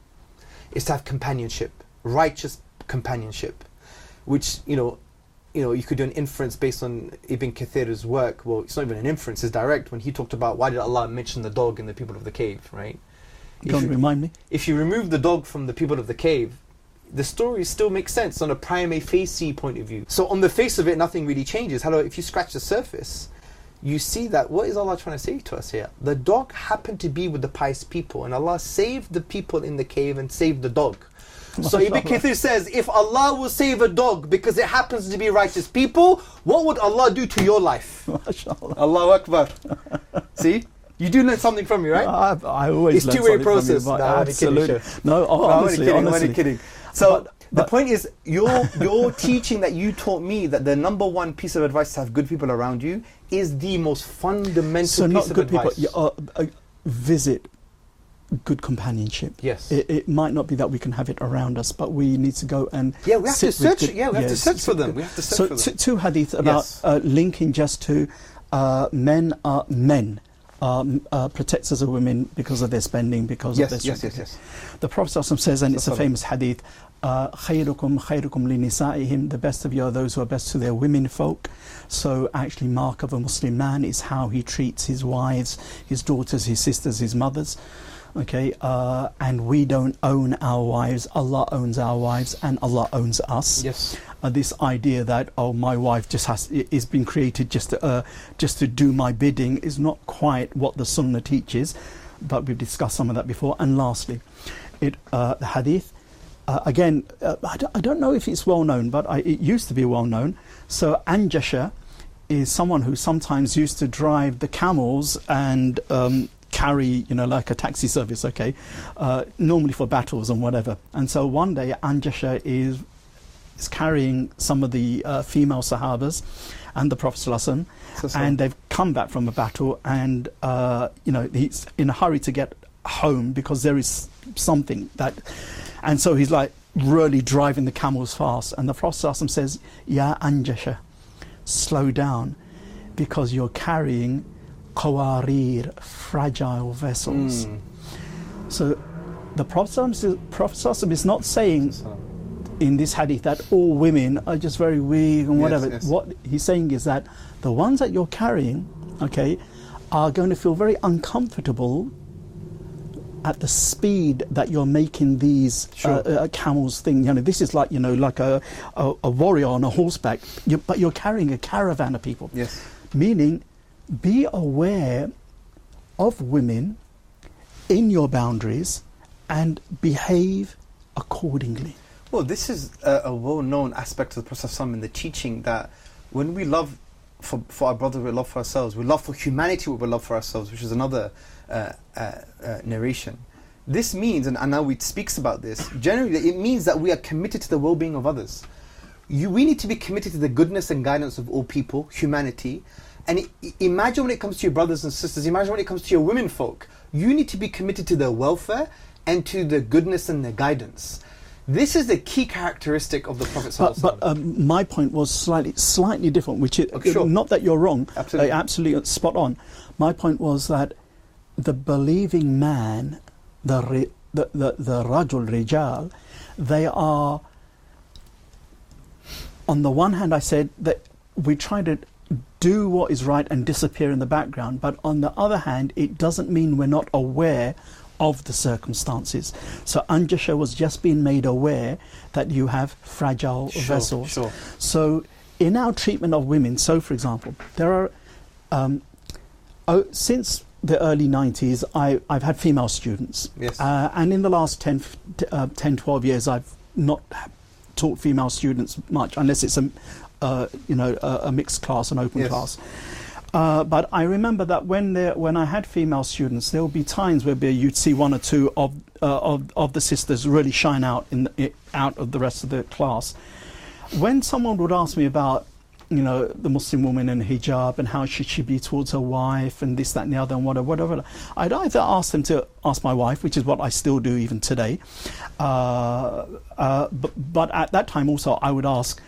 Is to have companionship, righteous companionship, which, you could do an inference based on Ibn Kathir's work. Well, it's not even an inference, it's direct, when he talked about why did Allah mention the dog in the people of the cave, right? Don't remind me. If you remove the dog from the people of the cave, the story still makes sense on a prima facie point of view. So on the face of it, nothing really changes. However, if you scratch the surface, you see that what is Allah trying to say to us here? The dog happened to be with the pious people, and Allah saved the people in the cave and saved the dog. So Ibn Kathir says, if Allah will save a dog because it happens to be righteous people, what would Allah do to your life? Allahu Akbar. See? You do learn something from me, right? I always learn something from you. It's two-way process. Absolutely. No, honestly. I'm only kidding. So the point is, your teaching that you taught me, that the number one piece of advice to have good people around you is the most fundamental piece of advice. People, visit good companionship. Yes. It might not be that we can have it around us, but we need to go and we have to search. We have to search for them. So two hadith about linking just to men are men. Protectors of women because of their spending, because of their yes. The Prophet says, and it's a famous hadith, خَيْرُكُمْ لِنِسَائِهِمْ, the best of you are those who are best to their women folk. So actually, mark of a Muslim man is how he treats his wives, his daughters, his sisters, his mothers. Okay, and we don't own our wives. Allah owns our wives, and Allah owns us. Yes. this idea that, oh, my wife is being created just to do my bidding is not quite what the Sunnah teaches, but we've discussed some of that before. And lastly, the hadith, again, I don't know if it's well known, but it used to be well known. So Anjasha is someone who sometimes used to drive the camels and carry, like a taxi service, normally for battles and whatever. And so one day Anjasha is carrying some of the female Sahabas and the Prophet ﷺ, and they've come back from a battle, and he's in a hurry to get home because there is something that, and so he's like really driving the camels fast, and the Prophet ﷺ says, "Ya Anjasha, slow down, because you're carrying qawarir, fragile vessels." So the Prophet ﷺ is not saying in this hadith that all women are just very weak and whatever. Yes. What he's saying is that the ones that you're carrying, are going to feel very uncomfortable at the speed that you're making these camels thing. This is like like a warrior on a horseback, but you're carrying a caravan of people. Yes. Meaning, be aware of women in your boundaries and behave accordingly. Well, this is a well-known aspect of the Prophet ﷺ in the teaching that when we love for our brother, we love for ourselves. We love for humanity what we love for ourselves, which is another narration. This means, and now it speaks about this, generally it means that we are committed to the well-being of others. We need to be committed to the goodness and guidance of all people, humanity. And imagine when it comes to your brothers and sisters, imagine when it comes to your women folk, you need to be committed to their welfare and to the goodness and their guidance. This is the key characteristic of the Prophet ﷺ. But my point was slightly different, which is not that you're wrong, absolutely spot on. My point was that the believing man, the Rajul Rijal, they are, on the one hand I said that we try to do what is right and disappear in the background, but on the other hand it doesn't mean we're not aware of the circumstances. So Anjasha was just being made aware that you have fragile vessels. Sure. So in our treatment of women, so for example, there are since the early 90s I've had female students. Yes. And in the last 10-12 years I've not taught female students much, unless it's a mixed class, an open class. But I remember that when I had female students, there would be times where you'd see one or two of the sisters really shine out out of the rest of the class. When someone would ask me about the Muslim woman and hijab and how should she be towards her wife and this, that, and the other, and whatever, I'd either ask them to ask my wife, which is what I still do even today. But at that time also I would ask,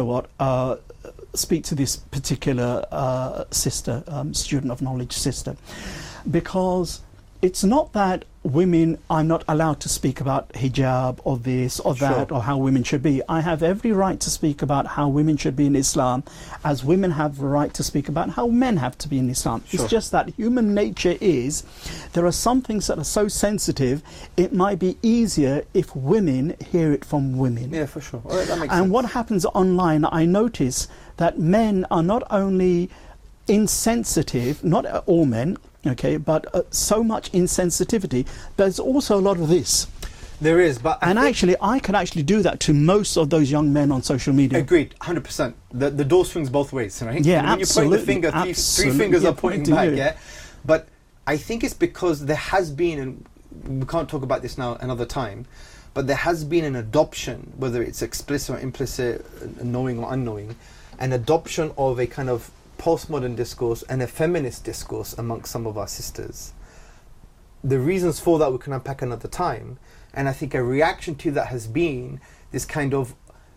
speak to this particular sister, student of knowledge sister, because it's not that women, I'm not allowed to speak about hijab or this or that or how women should be. I have every right to speak about how women should be in Islam, as women have the right to speak about how men have to be in Islam. It's just that human nature is, there are some things that are so sensitive, it might be easier if women hear it from women. Yeah, for sure. Well, that makes and sense. What happens online, I notice that men are not only insensitive, not all men, but so much insensitivity. There's also a lot of this. There is, but actually, I can actually do that to most of those young men on social media. Agreed, 100%. The door swings both ways, right? Yeah, when absolutely. You point the finger, three fingers are pointing back. Yeah, but I think it's because there has been, and we can't talk about this now another time, but there has been an adoption, whether it's explicit or implicit, knowing or unknowing, an adoption of a kind of postmodern discourse and a feminist discourse amongst some of our sisters. The reasons for that we can unpack another time, and I think a reaction to that has been this kind of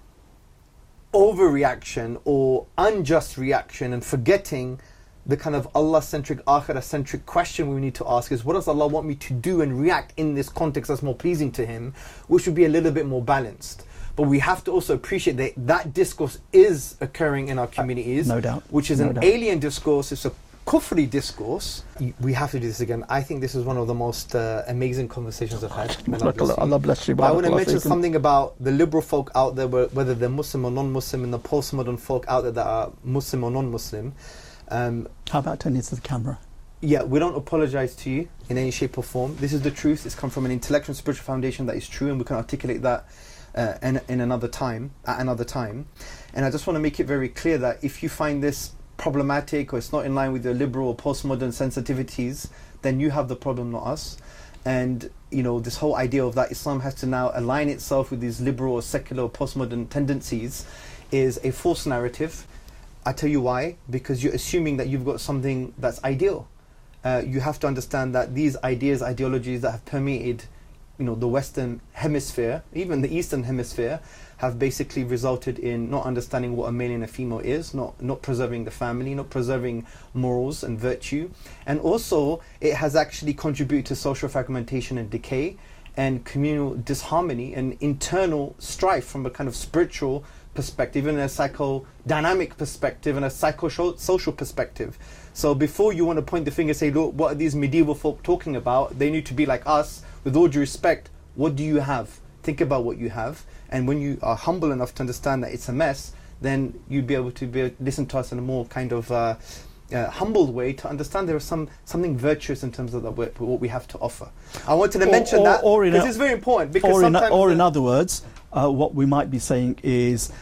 overreaction or unjust reaction, and forgetting the kind of Allah-centric, Akhirah-centric question we need to ask is, what does Allah want me to do and react in this context that's more pleasing to Him, which would be a little bit more balanced. But we have to also appreciate that that discourse is occurring in our communities, no doubt, which is an alien discourse. It's a Kufri discourse, we have to do this again. I think this is one of the most amazing conversations I've had. Allah bless you. I want to mention something about the liberal folk out there, whether they're Muslim or non-Muslim, and the postmodern folk out there that are Muslim or non-Muslim. How about turning to the camera? Yeah, we don't apologize to you in any shape or form. This is the truth. It's come from an intellectual and spiritual foundation that is true, and we can articulate that in another time, at another time. And I just want to make it very clear that if you find this problematic or it's not in line with your liberal or postmodern sensitivities, then you have the problem, not us. And you know, this whole idea of that Islam has to now align itself with these liberal or secular or postmodern tendencies is a false narrative. I tell you why. Because you're assuming that you've got something that's ideal. You have to understand that these ideas, ideologies that have permeated, you know, the Western Hemisphere, even the Eastern Hemisphere, have basically resulted in not understanding what a male and a female is, not preserving the family, not preserving morals and virtue, and also it has actually contributed to social fragmentation and decay, and communal disharmony and internal strife from a kind of spiritual perspective, and a psychodynamic perspective, and a psychosocial perspective. So before you want to point the finger and say, look, what are these medieval folk talking about? They need to be like us. With all due respect, what do you have? Think about what you have. And when you are humble enough to understand that it's a mess, then you'd be able to listen to us in a more kind of humble way to understand there is something virtuous in terms of what we have to offer. I wanted to mention that because it's very important. Because in other words, what we might be saying is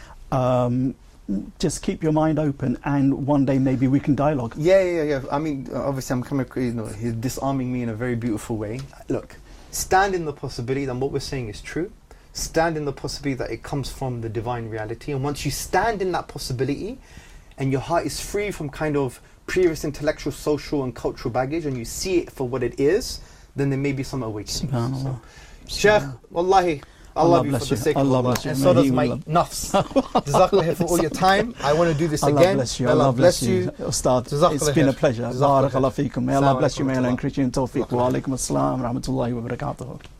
just keep your mind open, and one day maybe we can dialogue. Yeah. I mean, obviously I'm coming, you know, he's disarming me in a very beautiful way. Look, stand in the possibility that what we're saying is true. Stand in the possibility that it comes from the divine reality. And once you stand in that possibility and your heart is free from kind of previous intellectual, social and cultural baggage, and you see it for what it is, then there may be some awakening. So, Sheikh, wallahi, I love you for the sake of Allah, and so does my nafs. Jazakallah for all your time. I want to do this again. Allah bless you. Ustad, it's been a pleasure. Barakallah feekum. May Allah bless you. May Allah increase you in tawfiq. Wa alaikum assalam wa rahmatullahi wa barakatuh.